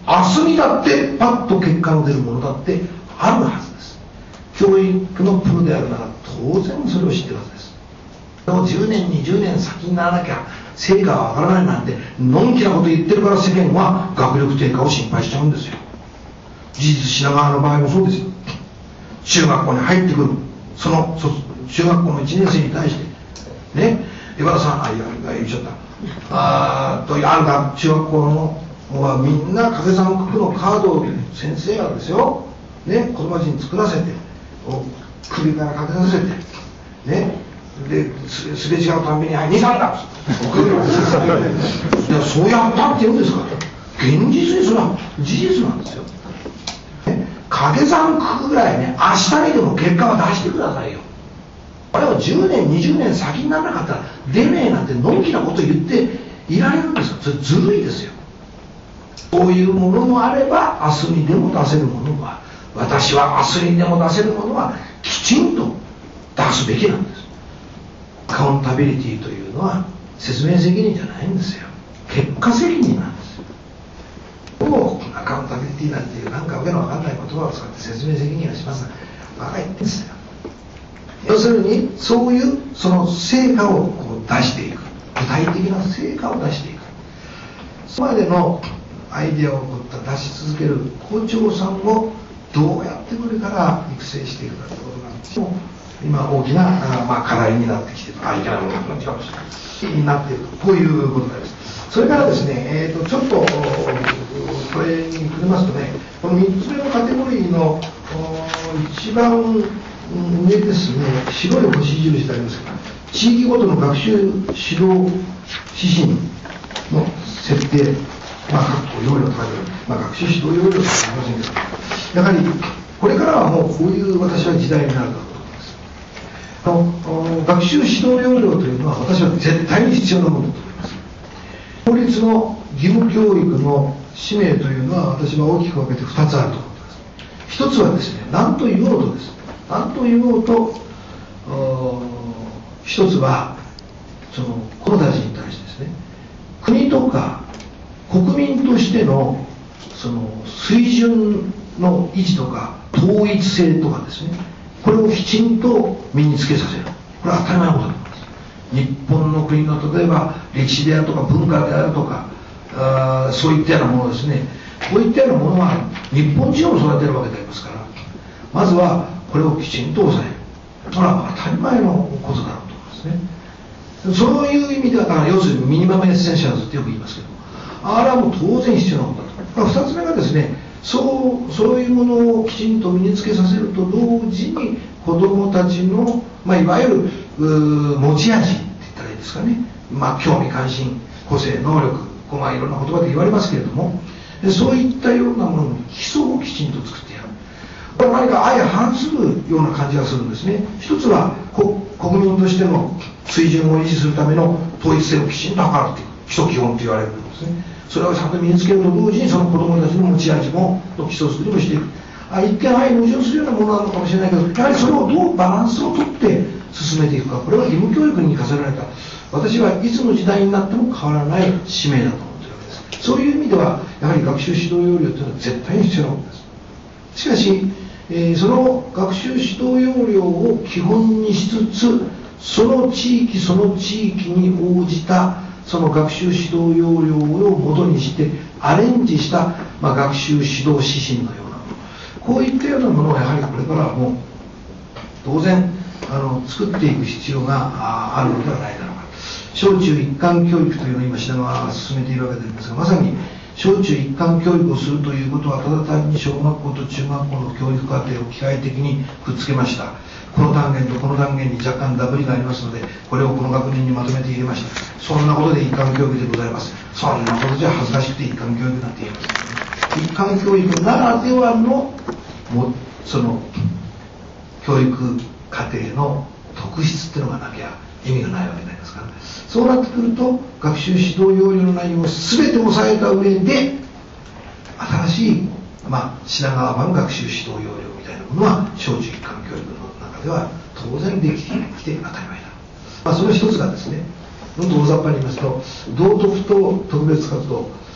明日にだってパッと結果の出るものだってあるはずです。教育のプロであるなら当然それを知ってるはずです。でも10年20年先にならなきゃ成果がわからないなんてのんきなこと言ってるから世間は学力低下を心配しちゃうんですよ。事実品川の場合もそうですよ。中学校に入ってくるその中学校の1年生に対してね、岩田さん、言っちゃった。あんた中学校のはみんな掛け算九九のカードを先生がですよ、ね、子供たちに作らせて首から掛け算させてね、ですれ違うたんびに「はい23だ!」いやそうやったって言うんですから現実にそれは事実なんですよ。掛け算九九ぐらいね、明日にでも結果は出してくださいよ。あれは10年20年先にならなかったら出ねえなんてのんきなこと言っていられるんですよ。それずるいですよ。そういうものもあれば明日にでも出せるものは、私は明日にでも出せるものはきちんと出すべきなんです。アカウンタビリティというのは説明責任じゃないんですよ。結果責任なんですよ。アカウンタビリティなんていうなんかわけのわかんない言葉を使って説明責任はしますが、バカ言ってんですよ。要するにそういうその成果を出していく、具体的な成果を出していく、そこまでのアイデアを出し続ける校長さんをどうやってこれから育成していくかということなんですけども、今大きな課題になってきている、大きなものになっていると、こういうことです。それからですね、ちょっとこれに触れますとね、この3つ目のカテゴリーの一番上ですね、白い星印でありますが、地域ごとの学習指導指針の設定、要領とかで、学習指導要領とは言いませんけど、やはりこれからはもうこういう私は時代になるだろうと思います。学習指導要領というのは私は絶対に必要なものだと思います。法律の義務教育の使命というのは私は大きく分けて2つあると思っています。1つはですね、何と言おうとです。何と言おうと一つはその子たちに対してですね、国とか国民としてのその水準の維持とか統一性とかですね、これをきちんと身につけさせる。これは当たり前のことだと思います。日本の国の例えば歴史であるとか文化であるとかそういったようなものですね、こういったようなものは日本人を育てるわけでありますから、まずはこれをきちんと抑える。これは当たり前のことだろうと思いますね。そういう意味では、だから要するにミニマムエッセンシャルズってよく言いますけど、あれはもう当然必要なことだと。2つ目がですね、そういうものをきちんと身につけさせると同時に子どもたちの、いわゆる持ち味って言ったらいいですかね、興味関心個性能力、いろんな言葉で言われますけれども、そういったようなものの基礎をきちんと作ってやる。これは何か相反するような感じがするんですね。一つは国民としての水準を維持するための統一性をきちんと図っていく、基礎基本と言われるんですね。それをちゃんと身につけると同時にその子どもたちの持ち味の基礎作りもしていく。一見矛盾するようなものなのかもしれないけど、やはりそれをどうバランスをとって進めていくか、これは義務教育に課せられた、私はいつの時代になっても変わらない使命だと思っているわけです。そういう意味ではやはり学習指導要領というのは絶対に必要なことです。しかしその学習指導要領を基本にしつつ、その地域その地域に応じたその学習指導要領を元にしてアレンジした、学習指導指針のようなもの、こういったようなものをやはりこれからはもう当然作っていく必要があるのではないだろうか。小中一貫教育というのを今品川が進めているわけでありますが、まさに小中一貫教育をするということはただ単に小学校と中学校の教育課程を機械的にくっつけました。この単元とこの単元に若干ダブりがありますので、これをこの学年にまとめて入れました。そんなことで一貫教育でございます。そんなことじゃ恥ずかしくて一貫教育なんて言います。一貫教育ならではのその教育課程の特質っていうのがなきゃ意味がないわけになりますから、そうなってくると学習指導要領の内容を全て抑えた上で新しい、品川版学習指導要領みたいなものは小中一貫教育の中では当然できてきて当たり前だ。その一つがですね、大雑把に言いますと道徳と特別活動、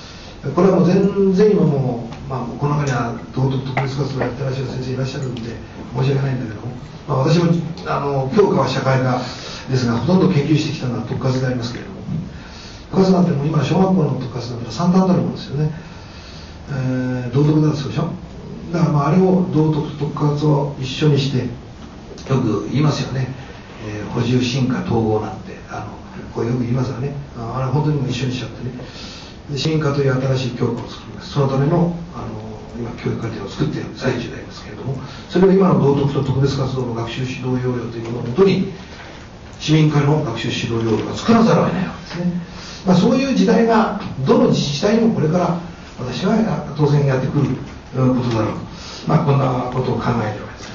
これはもう全然今もう、この中には道徳特別活動をやってらっしゃる先生いらっしゃるんで申し訳ないんだけども、私も教科は社会科ですがほとんど研究してきたのは特活でありますけれども、特活なんてもう今小学校の特活なんて3段あるもんですよね。道徳だとそうでしょ。だからあれを道徳と特活を一緒にしてよく言いますよね。補充進化統合なんてこうよく言いますよね。あれ本当にもう一緒にしちゃってね。で市民科という新しい教科を作ります。そのための今教育課程を作っている最中でありますけれども、それを今の道徳と特別活動の学習指導要領というものをもとに市民科の学習指導要領が作らざるを得ないわけですね。そういう時代がどの自治体にもこれから私は当然やってくることだろうと、こんなことを考えているわけです。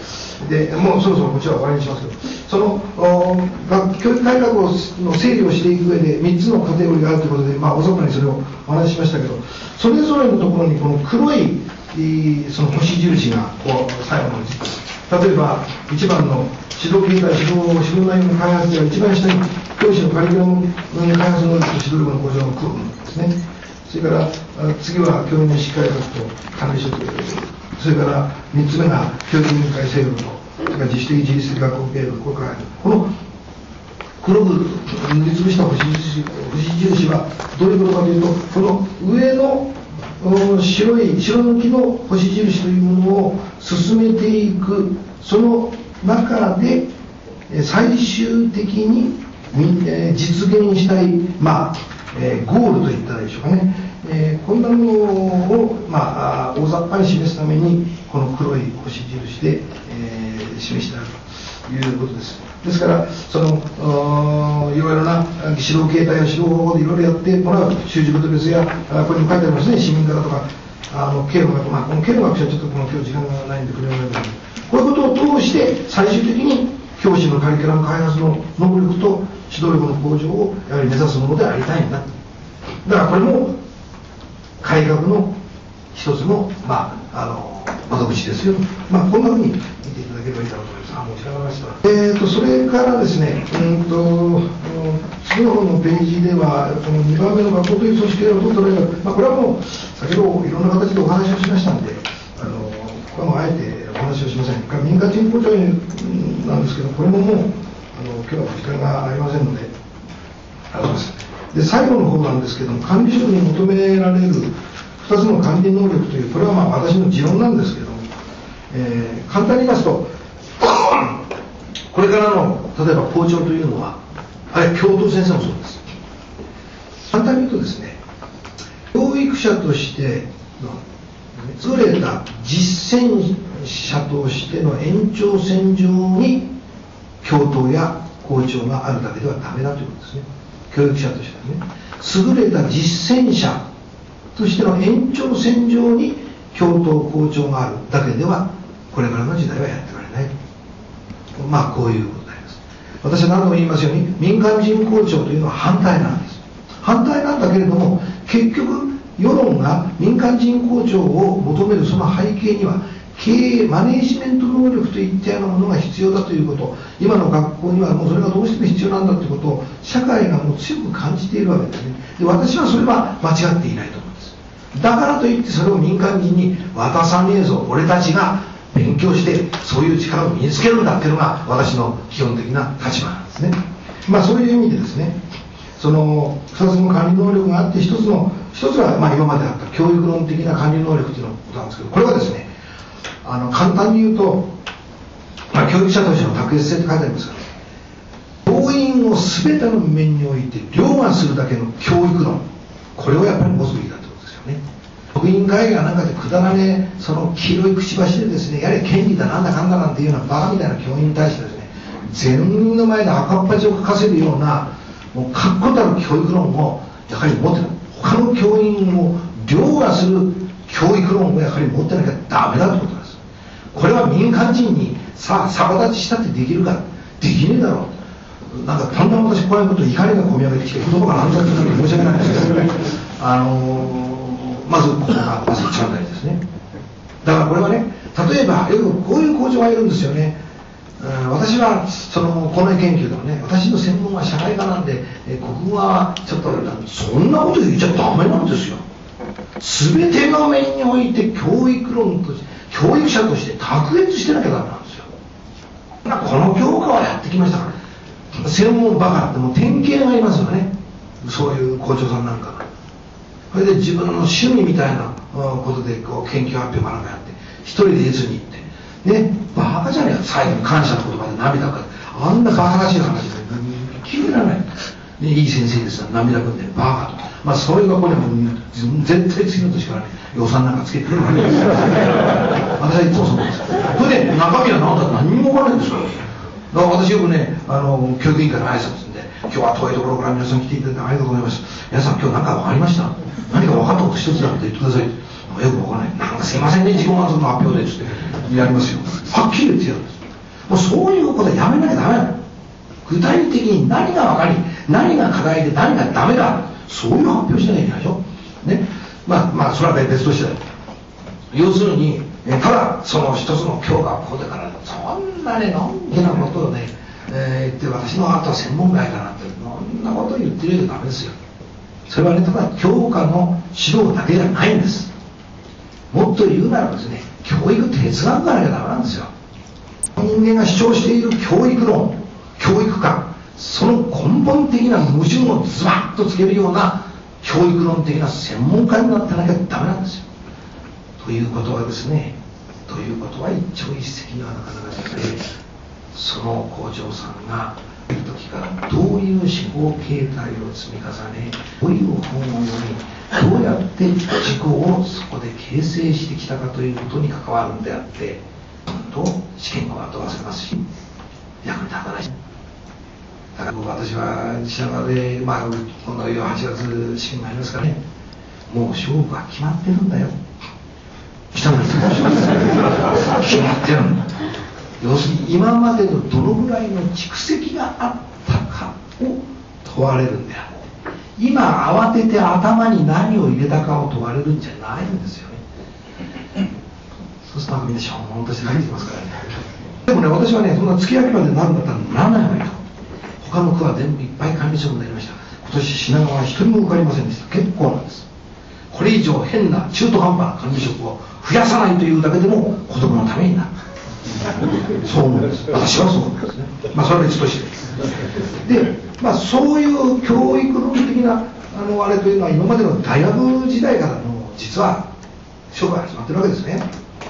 でもうそろそろこちらは終わりにしますけど、その教育改革の整理をしていく上で3つのカテゴリーがあるということで、大雑把にそれをお話ししましたけど、それぞれのところにこの黒いその星印が最後の例えば1番の指導形態、指導内容の開発では一番下に教師のカリキュラム開発能力と指導力の向上の黒分ですね。それから次は教員の意識開発と管理職、それから3つ目が教育委員会制度と、それから自主的自律的学校経営のこの黒く塗りつぶした星印はどういうことかというと、この上の白抜きの星印というものを進めていく、その中で最終的に実現したい、ゴールといったらいいでしょうかね、こんなものを、大雑把に示すためにこの黒い星印で、示してあるということです。ですからそのいろいろな指導形態や指導方法でいろいろやって、これは習熟度別やこれに書いてありますね、市民科だとか経路学、この経路学者はちょっと今日時間がないんでくれないんだけど、こういうことを通して最終的に教師のカリキュラム開発の能力と指導力の向上をやはり目指すものでありたいんだ。だからこれも改革の一つの窓口ですよ。こんなふうに見ていただければいいだろうと思います。もう時間がありました。それからですね、次の方のページではこの2番目の学校という組織を取ったら、これはもう先ほどいろんな形でお話をしましたので、これはもうあえてお話をしません。民間人口長なんですけど、これももう今日は時間がありませんので、で最後の方なんですけども、管理職に求められる2つの管理能力という、これは私の持論なんですけども、簡単に言いますとこれからの例えば校長というのは、あれ教頭先生もそうです。簡単に言うとですね、教育者としての優れた実践者としての延長線上に教頭や校長があるだけではダメだということですね。教育者としてはね、優れた実践者としての延長線上に教頭校長があるだけではこれからの時代はやってられない。こういうことになります。私は何度も言いますように、民間人校長というのは反対なんです。反対なんだけれども、結局世論が民間人校長を求めるその背景には経営マネージメント能力といったようなものが必要だということ、今の学校にはもうそれがどうしても必要なんだということを社会がもう強く感じているわけですね。で、私はそれは間違っていないと思うんです。だからといってそれを民間人に渡さねえぞ、俺たちが勉強してそういう力を身につけるんだっていうのが私の基本的な立場なんですね。そういう意味でですね、その2つの管理能力があって、一つは今まであった教育論的な管理能力というのことなんですけど、これはですね、簡単に言うと、教育者としての卓越性って書いてありますからね、教員を全ての面において凌駕するだけの教育論、これをやっぱり持つべきだということですよね。職員会がなんかでくだらねえその黄色いくちばしでですね、やれ権利だなんだかんだなんていうようなバカみたいな教員に対してですね、全員の前で赤っ恥をかかせるようなもう確固たる教育論をやはり持ってない、他の教員を凌駕する教育論をやはり持ってなきゃダメだということです。これは民間人に逆立ちしたってできるか、できねえだろう。なんかだんだん私こういうこと怒りが込み上げてきて、言葉が乱雑になって申し訳ないんですけど、まずここがまず一番大事ですね。だからこれはね、例えばよくこういう校長がいるんですよね。私はその校内研究でもね、私の専門は社会科なんで、国語はちょっとそんなこと言っちゃダメなんですよ。 全ての面において教育論として教育者として卓越してなきゃダメなんですよ。この教科はやってきましたから専門バカってもう典型がありますよね。そういう校長さんなんかがそれで自分の趣味みたいなことでこう研究発表かなんかやって一人で越に行ってね、バカじゃねえか、最後に感謝の言葉で涙があんなバカらしい話で聞いてらない、ね、いい先生ですよ、涙ぐんでバカと、まあそういう学校にはもう絶対次の年からね予算なんかつけてくるわけですよ私はいつもそうなんです。それで中身は何だって何にも分からないんですよ。だから私よくね教育委員会の挨拶で今日は遠いところから皆さん来ていただいてありがとうございます。皆さん今日何か分かりました？何か分かったこと一つだって言ってください。よく分からない。なんかすいませんね、自己満足の発表でつってやりますよ。はっきり言ってやるんです。もうそういうことはやめなきゃダメなの。具体的に何が分かり、何が課題で何がダメだ、そういう発表しなきゃいけないでしょ。ね。まあそれは別としてだ。要するにただその一つの教科をこうだからそんなねのんきなことをね、言って私のあとは専門外だなってそんなことを言ってるようダメですよ。それはねただ教科の指導だけじゃないんです。もっと言うならですね、教育哲学がなきゃダメなんですよ。人間が主張している教育論、教育観、その根本的な矛盾をズバッとつけるような教育論的な専門家になってなきゃダメなんですよ。ということはですね、ということは一朝一夕にはなかなかですね、その校長さんがいる時からどういう思考形態を積み重ね、どういう本を読み、どうやって自己をそこで形成してきたかということに関わるんであって、ちゃんと試験を後忘れますし、役に立たないし。だから私は品川で、今度8月試験がありますからね、もう勝負は決まってるんだよ。したんですよ。決まってるんだ。要するに今までのどのぐらいの蓄積があったかを問われるんであって、今慌てて頭に何を入れたかを問われるんじゃないんですよね。そうするとみんなしょんとして書いてますからね。でもね、私はね、そんな月明けまでなるんだったらならないわけよ。他の区は全部いっぱい管理職になりました。今年品川は一人も受かりませんでした。結構なんです。これ以上変な中途半端な管理職を増やさないというだけでも子供のためになる。そう思うんです。私はそう思うんですね。それは別としてで、そういう教育論的なあれというのは今までの大学時代からの実は商売が始まってるわけですね。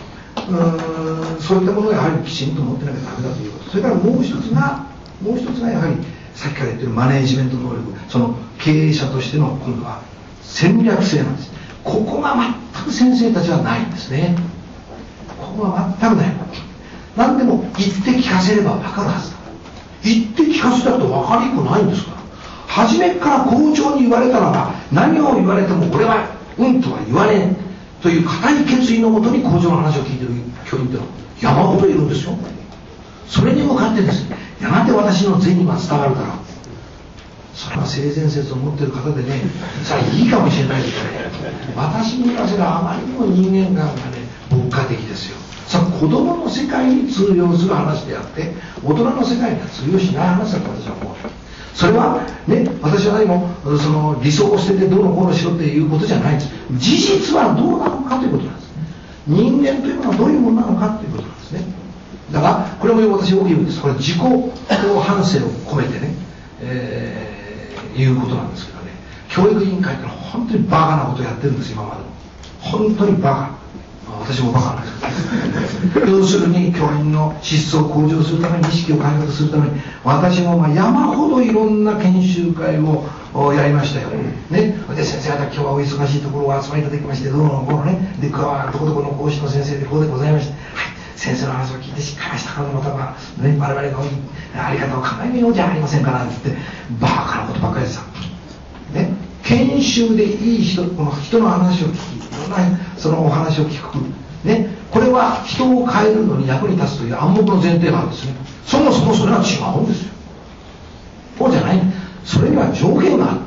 そういったものをやはりきちんと持ってなきゃダメだということ。それからもう一つがやはりさっきから言ってるマネージメント能力、その経営者としての今度は戦略性なんです。ここが全く先生たちはないんですね。ここは全くない。何でも言って聞かせれば分かるはずだ。言って聞かせたって分かりっこないんですから。初めから校長に言われたらば何を言われても俺はうんとは言わねえという固い決意のもとに校長の話を聞いてる教員ってのは山ほどいるんですよ。それに向かってですね、やがて私の銭が伝わるから、それは性善説を持っている方でね、それはいいかもしれないけどね、私に言わせればあまりにも人間観がね牧歌的ですよ。それは子供の世界に通用する話であって大人の世界には通用しない話だと私は思う。それはね、私は何もその理想を捨ててどうのこうのしろっていうことじゃないんです。事実はどうなのかということなんです。人間というのはどういうものなのかということなんですね。だからこれも私よく言うんです。これ自己反省を込めてね、いうことなんですけどね、教育委員会ってのは本当にバカなことをやってるんです。今までも本当にバカ。私もバカなんですけど要するに教員の質素を向上するために意識を改革するために私も山ほどいろんな研修会をやりましたよ、ね、で先生方今日はお忙しいところをお集まりいただきましてどうのこうのね、で今日はどこどこの講師の先生でこうでございまして、はい、先生の話を聞いてしっかりした方々が、ね、我々のあり方を考えみようじゃありませんかなんて言ってバカなことばっかりでさ、ね、研修でいい人、この人の話を聞き、いろんなそのお話を聞く、ね、これは人を変えるのに役に立つという暗黙の前提があるんですね。そもそもそれは違うんですよ。そうじゃない。それには条件があって、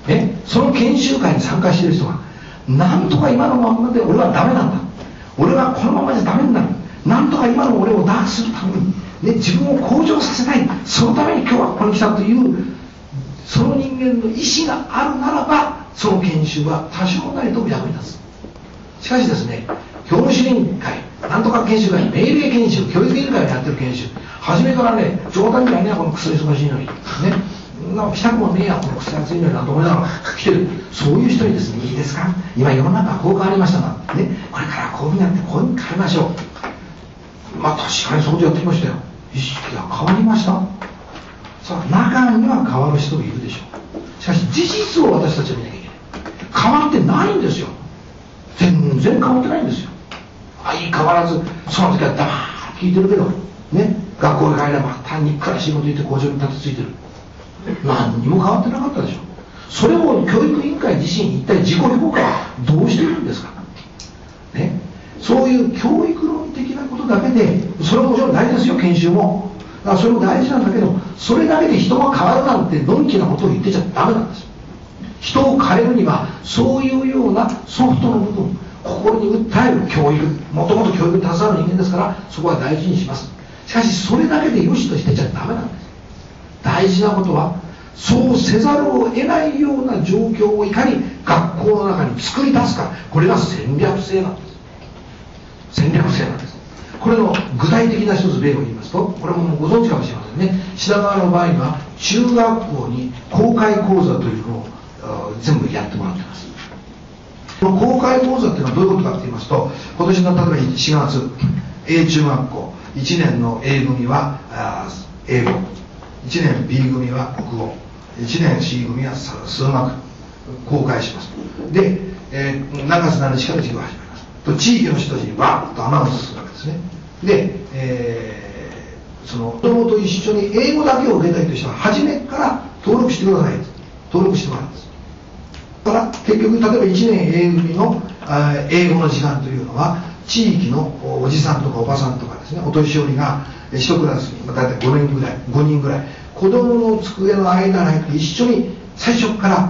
ね、その研修会に参加している人がなんとか今のままで俺はダメなんだ、俺はこのままじゃダメになる、なんとか今の俺をダークするために、ね、自分を向上させたい、そのために今日はここに来たというその人間の意思があるならばその研修は多少なりとも役に立つ。しかしですね、教務主任会、なんとか研修会、命令研修、教育委員会でやってる研修、初めからね、冗談じゃねえや、このクソ忙しいのに。ね。来たくもねえや、このクソ暑いのになんて思いながら来てる。そういう人にですね、いいですか、今世の中はこう変わりましたが、ね、これからこういうふうになってこういうふうに変えましょう。まあ確かにそうやってきましたよ。意識が変わりました。さあ、中には変わる人もいるでしょう。しかし事実を私たちは見なきゃいけない。変わってないんですよ。全然変わってないんですよ。相変わらずその時は黙って聞いてるけどね、学校へ帰れば単に暮らしいこと言って工場に立てついてる。何にも変わってなかったでしょ。それを教育委員会自身一体自己評価はどうしてるんですかね。そういう教育論的なことだけで、それももちろん大事ですよ、研修も。だからそれも大事なんだけど、それだけで人が変わるなんてのんきなことを言ってちゃダメなんですよ。人を変えるにはそういうようなソフトの部分、心に訴える教育、もともと教育に携わる人間ですから、そこは大事にします。しかしそれだけで良しとしてちゃダメなんです。大事なことはそうせざるを得ないような状況をいかに学校の中に作り出すか、これが戦略性なんです。戦略性なんです。これの具体的な一つ例を言いますと、これもご存知かもしれませんね。品川の場合には中学校に公開講座というのを全部やってもらっています。この公開講座っていうのはどういうことかと言いますと、今年の例えば4月 A 中学校1年の A 組は英語、1年 B 組は国語、1年 C 組は数学公開します。で、何月何日から授業を始めますと、地域の人たちにバーッとアナウンスするわけですね。で、その子供と一緒に英語だけを受けたいという人は初めから登録してください。登録してもらうんです。だから結局例えば1年 A 組の英語の時間というのは、地域のおじさんとかおばさんとかですね、お年寄りが1クラスに大体5人ぐらい子供の机の間に入って一緒に最初から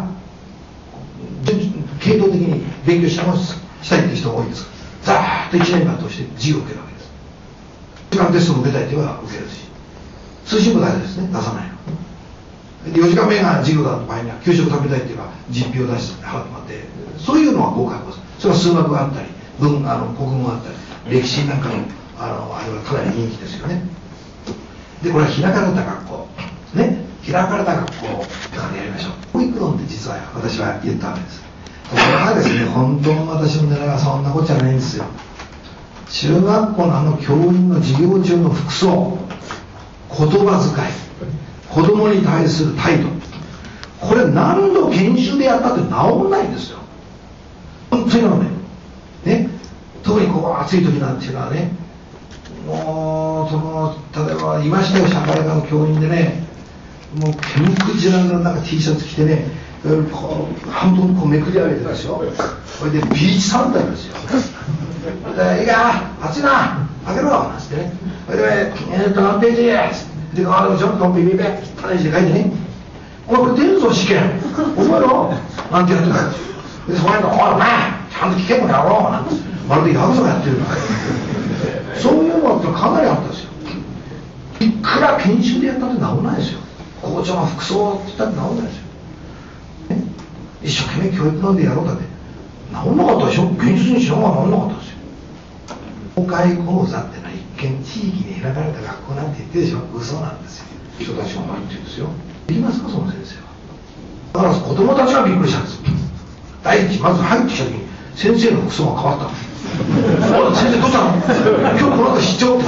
系統的に勉強したいという人が多いですから、ざーっと1年間通して授業を受けるわけです。時間テストも受けたいというのは受けるし、通信も大事ですね、出さないの。4時間目が授業だった場合には給食食べたいっていうか実費を出して払ってもらって、そういうのは公開講座。それは数学があったり国語があったり歴史なんかのあれはかなり人気ですよね。でこれは開かれた学校ね、開かれた学校からやりましょう。教育論って実は私は言ったわけです。これはですね、本当の私の狙いはそんなことじゃないんですよ。中学校の教員の授業中の服装、言葉遣い、子供に対する態度、これ何度研修でやったって治んないんですよ。本当に治んないね。特にこう暑い時なんていうのはね、もう例えばいましたよ、社会科の教員でね、もう煙くじらのなんか T シャツ着てね、こう半分こうめくり上げてたでしょ。それでビーチサンダルですよ。でいいか暑いな開けろなんつってね。それで何ページでちょっとビビビ汚い字で書いてね、お前これ出るぞ試験覚えろなんてやってたんですよ。でそこにおいお前ちゃんと聞けもやろうなんてまるでヤクザがやってるからそういうのってかなりあったんですよ。いくら研修でやったって治らないですよ。校長の服装って言ったって治らないですよ、ね、一生懸命教育なんでやろうだって治んなかったでしょ。現実にしようが治んなかったですよ。公開講座ってのは一見地域に開かれた学校なんて言ってるでしょ。嘘なんですよ。人たちが何て言うんですよ。できますかその先生は。だから子供たちがびっくりしたんですよ。第一まず入ってきた時に先生の服装が変わったんです。先生どうしたの今日この後出張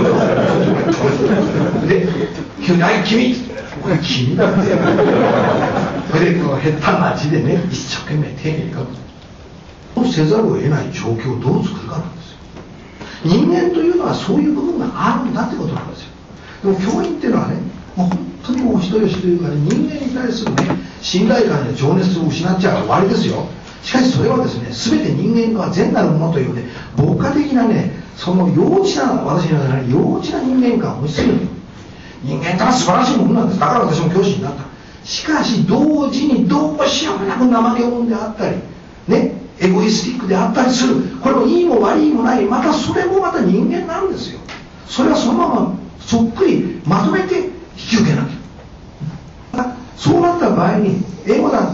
で急に「はい君」これ君だってこれでこう下手な字でね一生懸命丁寧に書く。そうせざるを得ない状況をどう作るかなんですよ。人間というのはそういう部分があるんだってことなんですよ。でも教員っていうのはね、もう本当にもう人よしというかね、人間に対するね信頼感や情熱を失っちゃ終わりですよ。しかしそれはですね、全て人間が善なるものというね、牧歌的なね、その幼稚な、私の中で幼稚な人間観を持ちすぎる。人間ってのは素晴らしいものなんです。だから私も教師になった。しかし同時にどうしようもなく怠け者であったりね、エゴイスティックであったりする。これもいいも悪いもない、またそれもまた人間なんですよ。それはそのままそっくりまとめて引き受けなきゃ。そうなった場合に英語だったり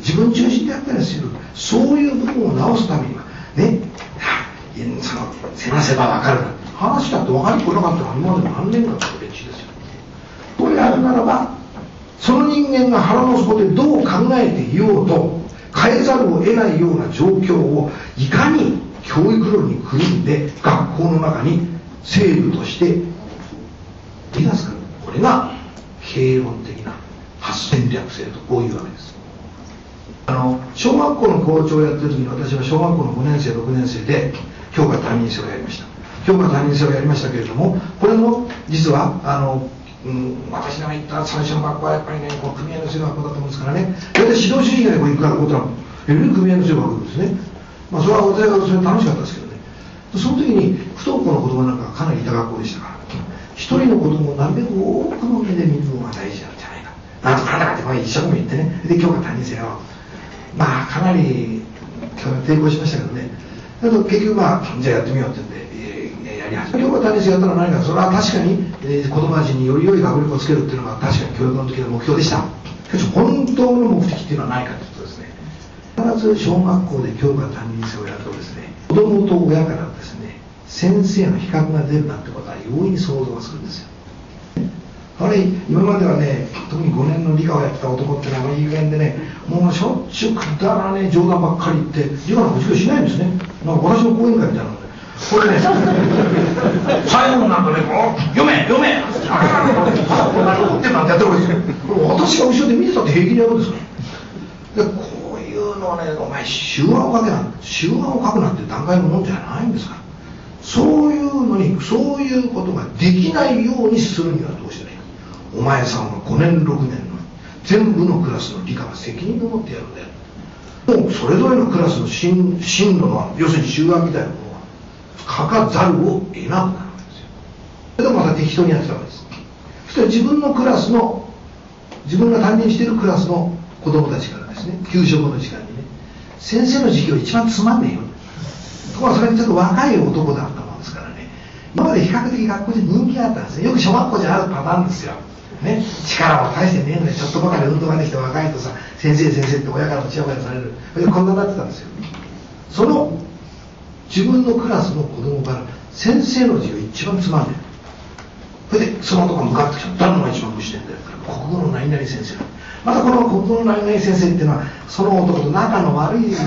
自分中心であったりする、そういう部分を直すためにはね、そのせなせば分かるな話だって分かりっこなかったら今まで何年間かの歴史ですよ。これやるならば、その人間が腹の底でどう考えていようと変えざるを得ないような状況をいかに教育論に組んで学校の中に制度として出すか、これが経論的な発戦略性とこういうわけです。小学校の校長をやってる時に、私は小学校の5年生6年生で教科担任制をやりました。教科担任制をやりましたけれども、これも実は私が行った最初の学校はやっぱりね、こう組合の制学校だと思うんですからね、大体指導主義が行くからことなの、組合の制学校ですね。まあそれは私はそれ楽しかったですけどね。その時に不登校の子供なんかかなりいた学校でしたから、一人の子供をなるべく多くの目で見るのが大事なんじゃないか、なんとかなんだかって一生懸命言ってね、で教科担任制をまあかなり抵抗しましたけどね。だけど結局まあじゃあやってみようって言うんで、やり始め教科担任制やったら何か、それは確かに、子供たちにより良い学力をつけるっていうのが確かに教育の時の目標でした。しかし本当の目的っていうのはないかというとですね、必ず小学校で教科担任制をやるとですね、子供と親からですね、先生の比較が出るなんてことは容易に想像がつくんですよ。あれ今まではね、特に5年の理科をやってた男ってのはいい加減でね、もうしょっちゅうくだらねえ冗談ばっかり言って理科の授業しないんですね。なんか私の講演会みたいなので、これね最後になるとね、読めってなんてやってるわけですよ。これ私が後ろで見てたって平気でやるんですから。でこういうのはね、お前手腕を書けなんて、手腕を書くなんて段階のもんじゃないんですから。そういうのに、そういうことができないようにするにはどうしたらいいか。お前さんは5年6年の全部のクラスの理科は責任を持ってやるんだよ。もうそれぞれのクラスの進路の、要するに集団みたいなものは書かざるを得なくなるわけですよ。それでもまた適当にやってたわけです。そして自分のクラスの、自分が担任しているクラスの子供たちからですね、給食の時間にね、先生の授業一番つまんねえよ。ところがそれにちょっと若い男だったもんですからね、今まで比較的学校で人気があったんですね。よく小学校じゃあるパターンですよ。ね、力も大してねえんで、ちょっとばかり運動ができて若いとさ、先生って親からもちやほやされる。こんなになってたんですよ。その自分のクラスの子供から先生の授業一番つまんねえ。それでその男が向かってきた。誰のが一番無視してんだよ。国語の何々先生。またこの国語の何々先生っていうのはその男と仲の悪い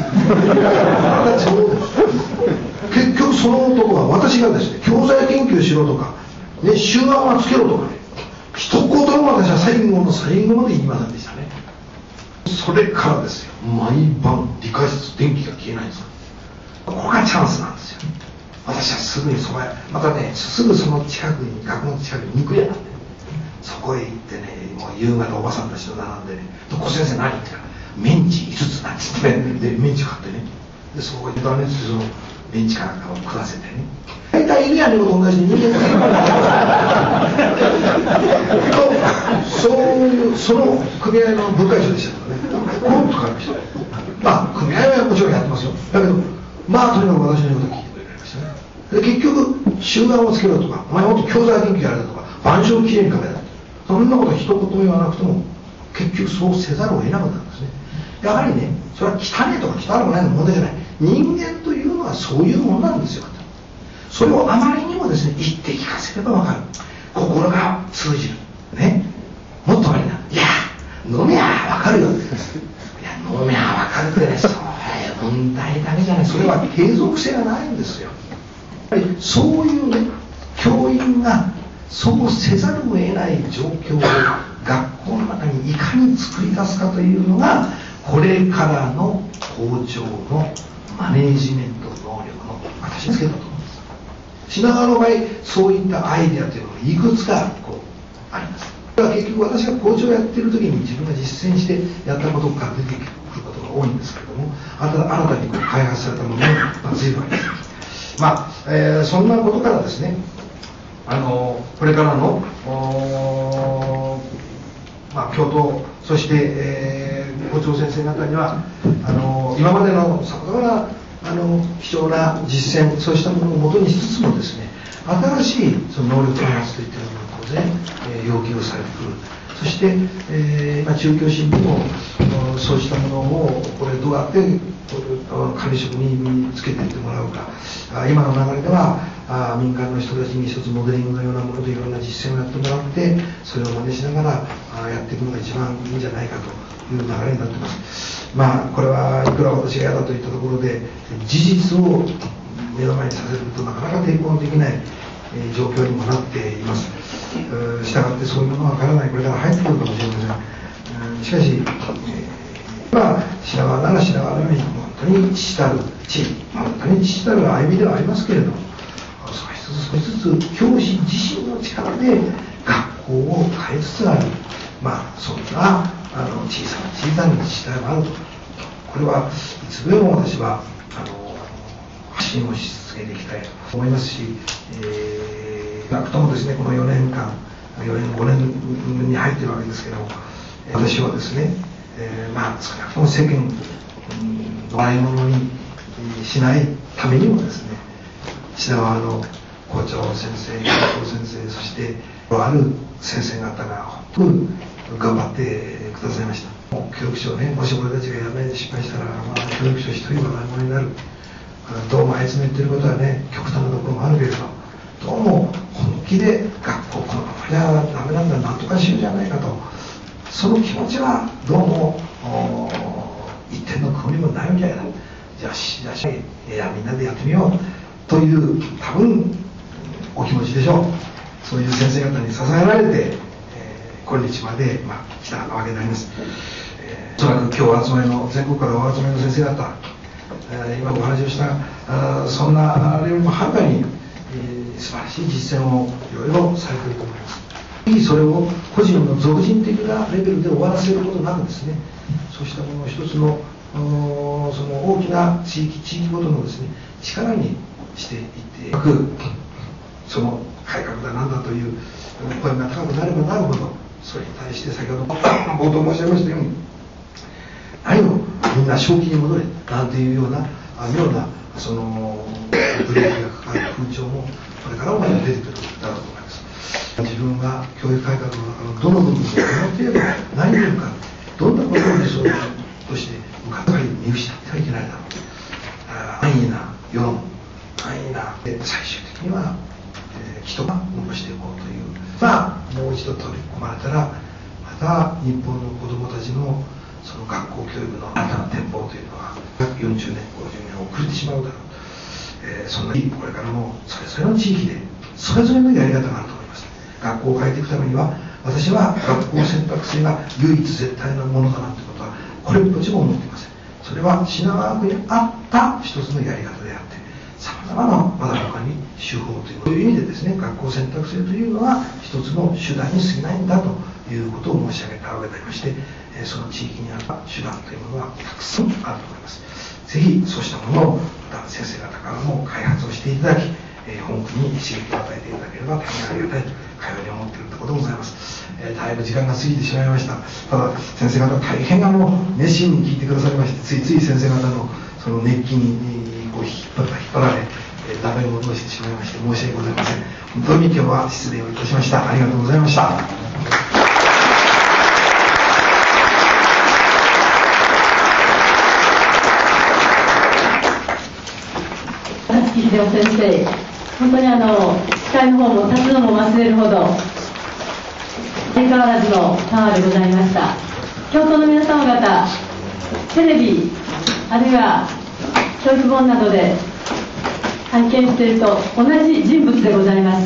結局その男は私がですね、教材研究しろとか、ね、集団はつけろとかね、一言も私は最後の最後まで言いませんでしたね。それからですよ、毎晩理科室電気が消えないんですよ。ここがチャンスなんですよ。私はすぐにそばへ、またね、すぐその近くに、学校の近くに肉屋なんで、そこへ行ってね、もう夕方おばさんたちと並んでね、小先生何言ってるか、メンチ5つなんつってね、でメンチ買ってね、でそこへ豚熱でそのメンチかなんかを食わせてね、大体犬や猫と同じで人間そういうその組合の部会長でしたからね、コロッと変わりました。まあ組合はもちろんやってますよ。だけどまあとにかく私の言うことを聞いてくれましたね。で結局集団をつけろとか、お前もっと教材研究やれとか、板書をきれいに書けだと、そんなこと一言言わなくても結局そうせざるを得なかったんですね。やはりね、それは汚いとか汚くないの問題じゃない。人間というのはそういうものなんですよ。それをあまりにもですね、言って聞かせれば分かる。心が通じる。ね。もっと悪いな。いや、飲めや分かるよ。いや、飲めや分かるってね、それ問題だけじゃない。それは継続性がないんですよ。やっぱりそういうね、教員がそうせざるを得ない状況を学校の中にいかに作り出すかというのが、これからの校長のマネージメント能力の私につけたと思います。品川の場合、そういったアイデアというのがいくつかあります。だから結局私が校長をやっている時に自分が実践してやったことから出てくることが多いんですけれども、新たに開発されたものが随分あります。そんなことからですね、これからの教頭、そして、校長先生方には今までのさまざまな貴重な実践、そうしたものをもとにしつつもですね、新しいその能力開発といったものが当然、要求されてくる。そして、中教審にもそうしたものをこれどうやって管理職に身につけていってもらうか、今の流れでは民間の人たちに一つモデリングのようなものでいろんな実践をやってもらって、それを真似しながらやっていくのが一番いいんじゃないかという流れになっています。これはいくら私が嫌だといったところで事実を目の前にさせるとなかなか抵抗できない状況にもなっています。したがってそういうものはわからない、これから入ってくるかもしれません。しかし、品川なら品川のように本当に父たる地、本当に父たる歩みではありますけれども、少しずつ教師自身の力で学校を変えつつある、そんな小さな自治体もあると、これはいつでも私は発信をし続けていきたいと思いますし、なくともですね、この4年間、4年、5年に入っているわけですけども、私はですね、少なくとも世間の笑い物にしないためにもですね、品川の校長先生、校長先生、そしてある先生方が本当に頑張ってくださいました。教育長ね、もし俺たちがやめて失敗したら、教育長一人は何者になる。どうもあいつの言ってることはね、極端なところもあるけれど、どうも本気で学校このままじゃダメなんだ、なんとかしようじゃないかと、その気持ちはどうも一点の曇りもないみたいな。じゃあみんなでやってみようという多分お気持ちでしょう。そういう先生方に支えられて、今日まで、来たわけであります。おそらく今日お集めの全国からお集めの先生方、今お話をしたそんなあれよりもはるかに、素晴らしい実践をいろいろされていると思います。それを個人の俗人的なレベルで終わらせることなくですね、そうしたものを一つのその大きな地域ごとのですね力にしていっていく、その改革だなんだという声が高くなればなるほど、それに対して先ほど冒頭申し上げましたように、何をみんな正気に戻れなんていうような妙なそのブレーキがかかる風潮もこれからも出てくるだろうと思います。自分が教育改革の中のどの部分をどの程度何に向かどんなことを理想として向かったり見失ってはいけないだろう。安易な世論、安易な最終的には人が残していこうという、もう一度取り込まれたらまた日本の子どもたちのその学校教育の新たな展望というのは40年50年遅れてしまうだろう。そんなにこれからもそれぞれの地域でそれぞれのやり方があると思います。学校を変えていくためには、私は学校選択制が唯一絶対なものだなということはこれっぽっちも思っていません。それは品川区にあった一つのやり方であって、さまざまなまだ他に手法という意味でですね、学校選択制というのは一つの手段に過ぎないんだということを申し上げたわけでありまして、その地域にあった手段というものはたくさんあると思います。ぜひそうしたものをまた先生方からも開発をしていただき、本区に刺激を与えていただければ大変ありがたいとかように思っているところでございます。だいぶ時間が過ぎてしまいました。ただ先生方大変熱心に聞いてくださいまして、ついつい先生方のその熱気にこう引っ張られ、ダメを戻してしまいまして申し訳ございません。本当に今日は失礼をいたしました。ありがとうございました。 秀夫先生、本当に司会の方も立つのも忘れるほど相変わらずのパワーでございました。教頭の皆様方、テレビあるいは教育本などで拝見していると同じ人物でございます。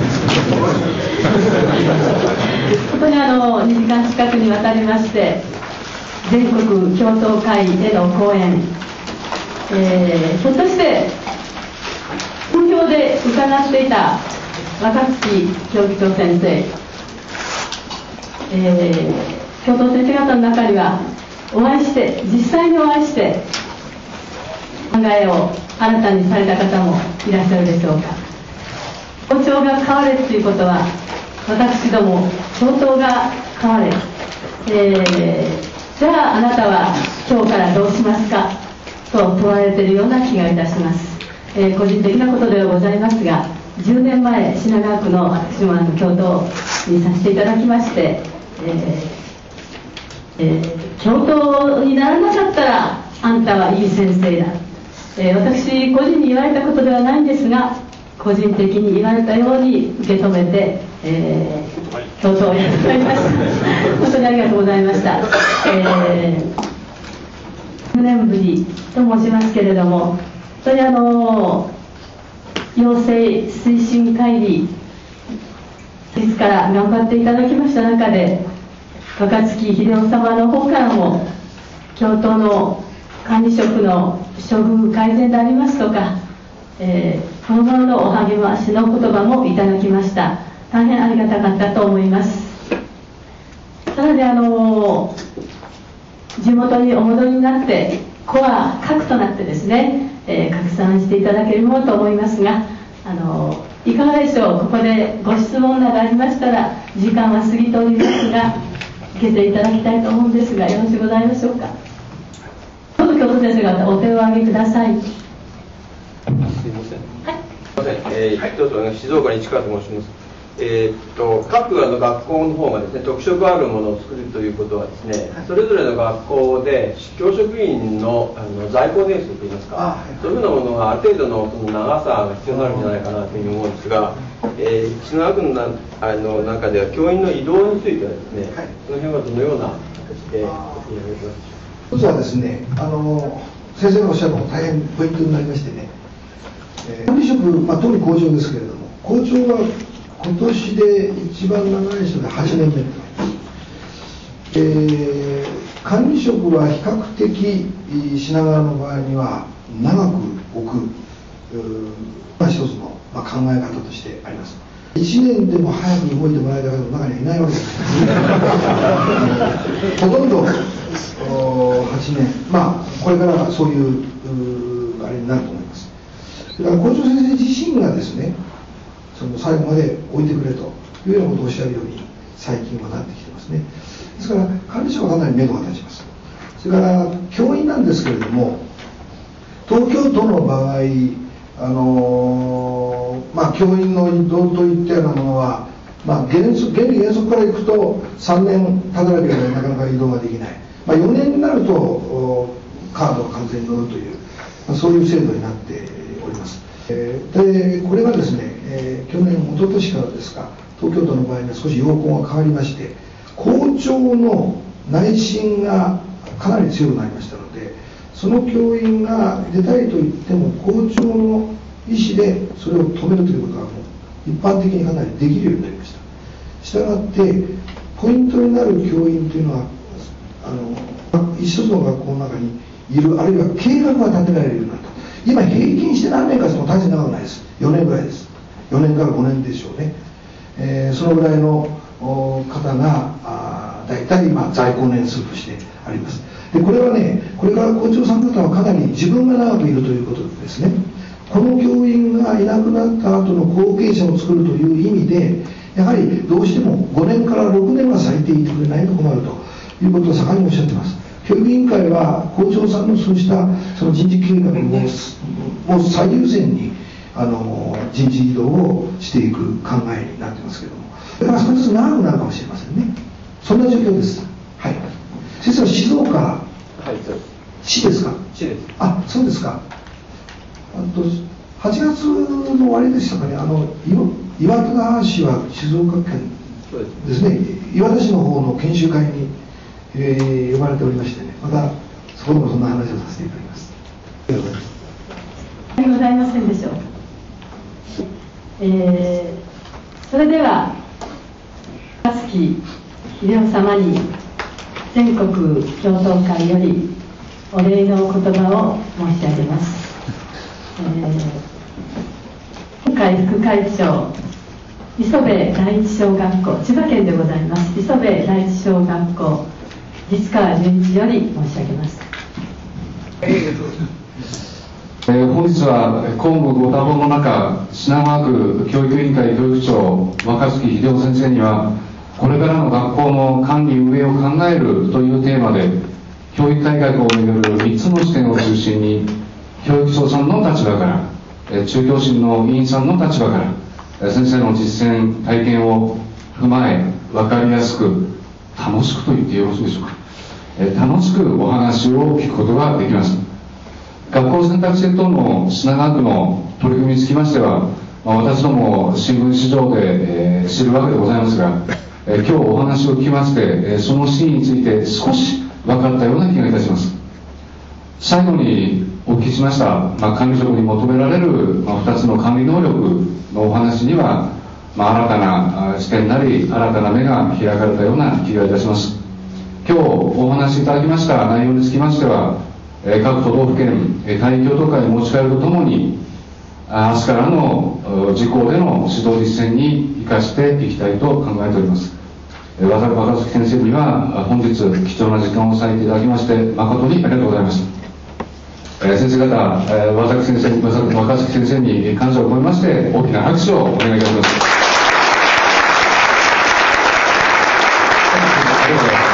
本当に2時間近くにわたりまして全国教頭会での講演、ひょっとして本業で伺っていた若槻教育長先生、教頭先生方の中には実際にお会いして考えを新たにされた方もいらっしゃるでしょうか。校長が変われということは私ども教頭が変われ、じゃああなたは今日からどうしますかと問われているような気がいたします。個人的なことではございますが、10年前品川区の私も教頭にさせていただきまして、 教頭にならなかったらあんたはいい先生だ、私個人に言われたことではないんですが、個人的に言われたように受け止めて、教頭をやってまいりました本当にありがとうございました。4年ぶりと申しますけれども、本当に養成推進会議いつから頑張っていただきました中で、若槻秀夫様の方からも教頭の管理職の処遇改善でありますとか、この頃のお励ましの言葉もいただきました。大変ありがたかったと思います。さらに地元にお戻りになってコア核となってですね、拡散していただけるものと思いますが、いかがでしょう。ここでご質問などありましたら、時間は過ぎておりますが受けていただきたいと思うんですが、よろしゅうございましょうか。どうぞ教頭先生方、お手をお挙げください。 すみません。はい。すみません。どうぞ、静岡に市川と申します。各学校の方がですね、特色あるものを作るということはですね、それぞれの学校で教職員の在校年数といいますか、そういうようなものがある程度のその長さが必要になるんじゃないかなというふうに思うんですが、品川区の中では教員の移動についてはですね、その辺はどのような形でやられてますでしょうか。 一つはですね、先生がおっしゃるのも大変ポイントになりましてね、管理職、特に校長ですけれども、校長は今年で一番長い人で8年目となります。管理職は比較的品川の場合には長く置く一つの考え方としてあります。1年でも早く動いてもらいたい方の中にはいないわけですほとんど8年、これからそういうあれになると思います。だから校長先生自身がですね、その最後まで置いてくれというようなことをおっしゃるように最近はなってきてますね。ですから管理職はかなり目処が立ちます。それから教員なんですけれども、東京都の場合教員の移動といったようなものは、原理原則からいくと3年経たなければなかなか移動ができない、4年になるとカードが完全に乗るという、そういう制度になっております。でこれがですね、去年一昨年からですか、東京都の場合には少し要項が変わりまして、校長の内心がかなり強くなりましたので、その教員が出たいと言っても校長の意思でそれを止めるということはもう一般的にかなりできるようになりました。したがってポイントになる教員というのは一つの学校の中にいる、あるいは計画が立てられるようになった。今平均して何年かしても大して長くないです。4年ぐらいです。4年から5年でしょうね。そのぐらいの方が大体在校年数としてあります。でこれはね、これから校長さん方はかなり自分が長くいるということですね。この教員がいなくなった後の後継者を作るという意味で、やはりどうしても5年から6年は最低いてくれないと困るということを盛んにおっしゃってます。教育委員会は校長さんのそうしたその人事計画を最優先に人事異動をしていく考えになってますけども、だから少しずつ長くなるかもしれませんね。そんな状況です。はい。先生は静岡、はい、市ですか。 市です。 あ、そうですか。8月の終わりでしたかね。岩田市は静岡県ですね。岩田市の方の研修会に呼ばれておりましてね、またそこでもそんな話をさせていただきます。ありがとうございます。 ありがとうございませんでしょう。それでは若槻秀夫様に全国教頭会よりお礼の言葉を申し上げます。今回副会長磯部第一小学校、千葉県でございます。磯部第一小学校実川純一より申し上げます。 本日は公務ご多忙の中、品川区教育委員会教育長若槻秀夫先生には、これからの学校の管理運営を考えるというテーマで、教育改革をめぐる3つの視点を中心に、教育長さんの立場から、中教審の委員さんの立場から、先生の実践体験を踏まえ、分かりやすく楽しくと言ってよろしいでしょうか、 楽しくお話を聞くことができます。学校選択制等の品川区の取り組みにつきましては、私ども新聞市場で、知るわけでございますが、今日お話を聞きまして、その真意について少し分かったような気がいたします。最後にお聞きしました、管理職に求められる、2つの管理能力のお話には、新たな視点なり新たな目が開かれたような気がいたします。今日お話しいただきました内容につきましては、各都道府県対京都会に持ち帰るとともに、明日からの自公での指導実践に生かしていきたいと考えております。若槻先生には本日貴重な時間を割いていただきまして誠にありがとうございました。先生方、若槻先生に感謝を込めまして大きな拍手をお願いいたします。ありがとうございます。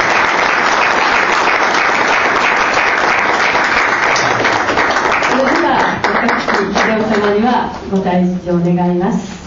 それでは若槻秀夫様にはご退席を願います。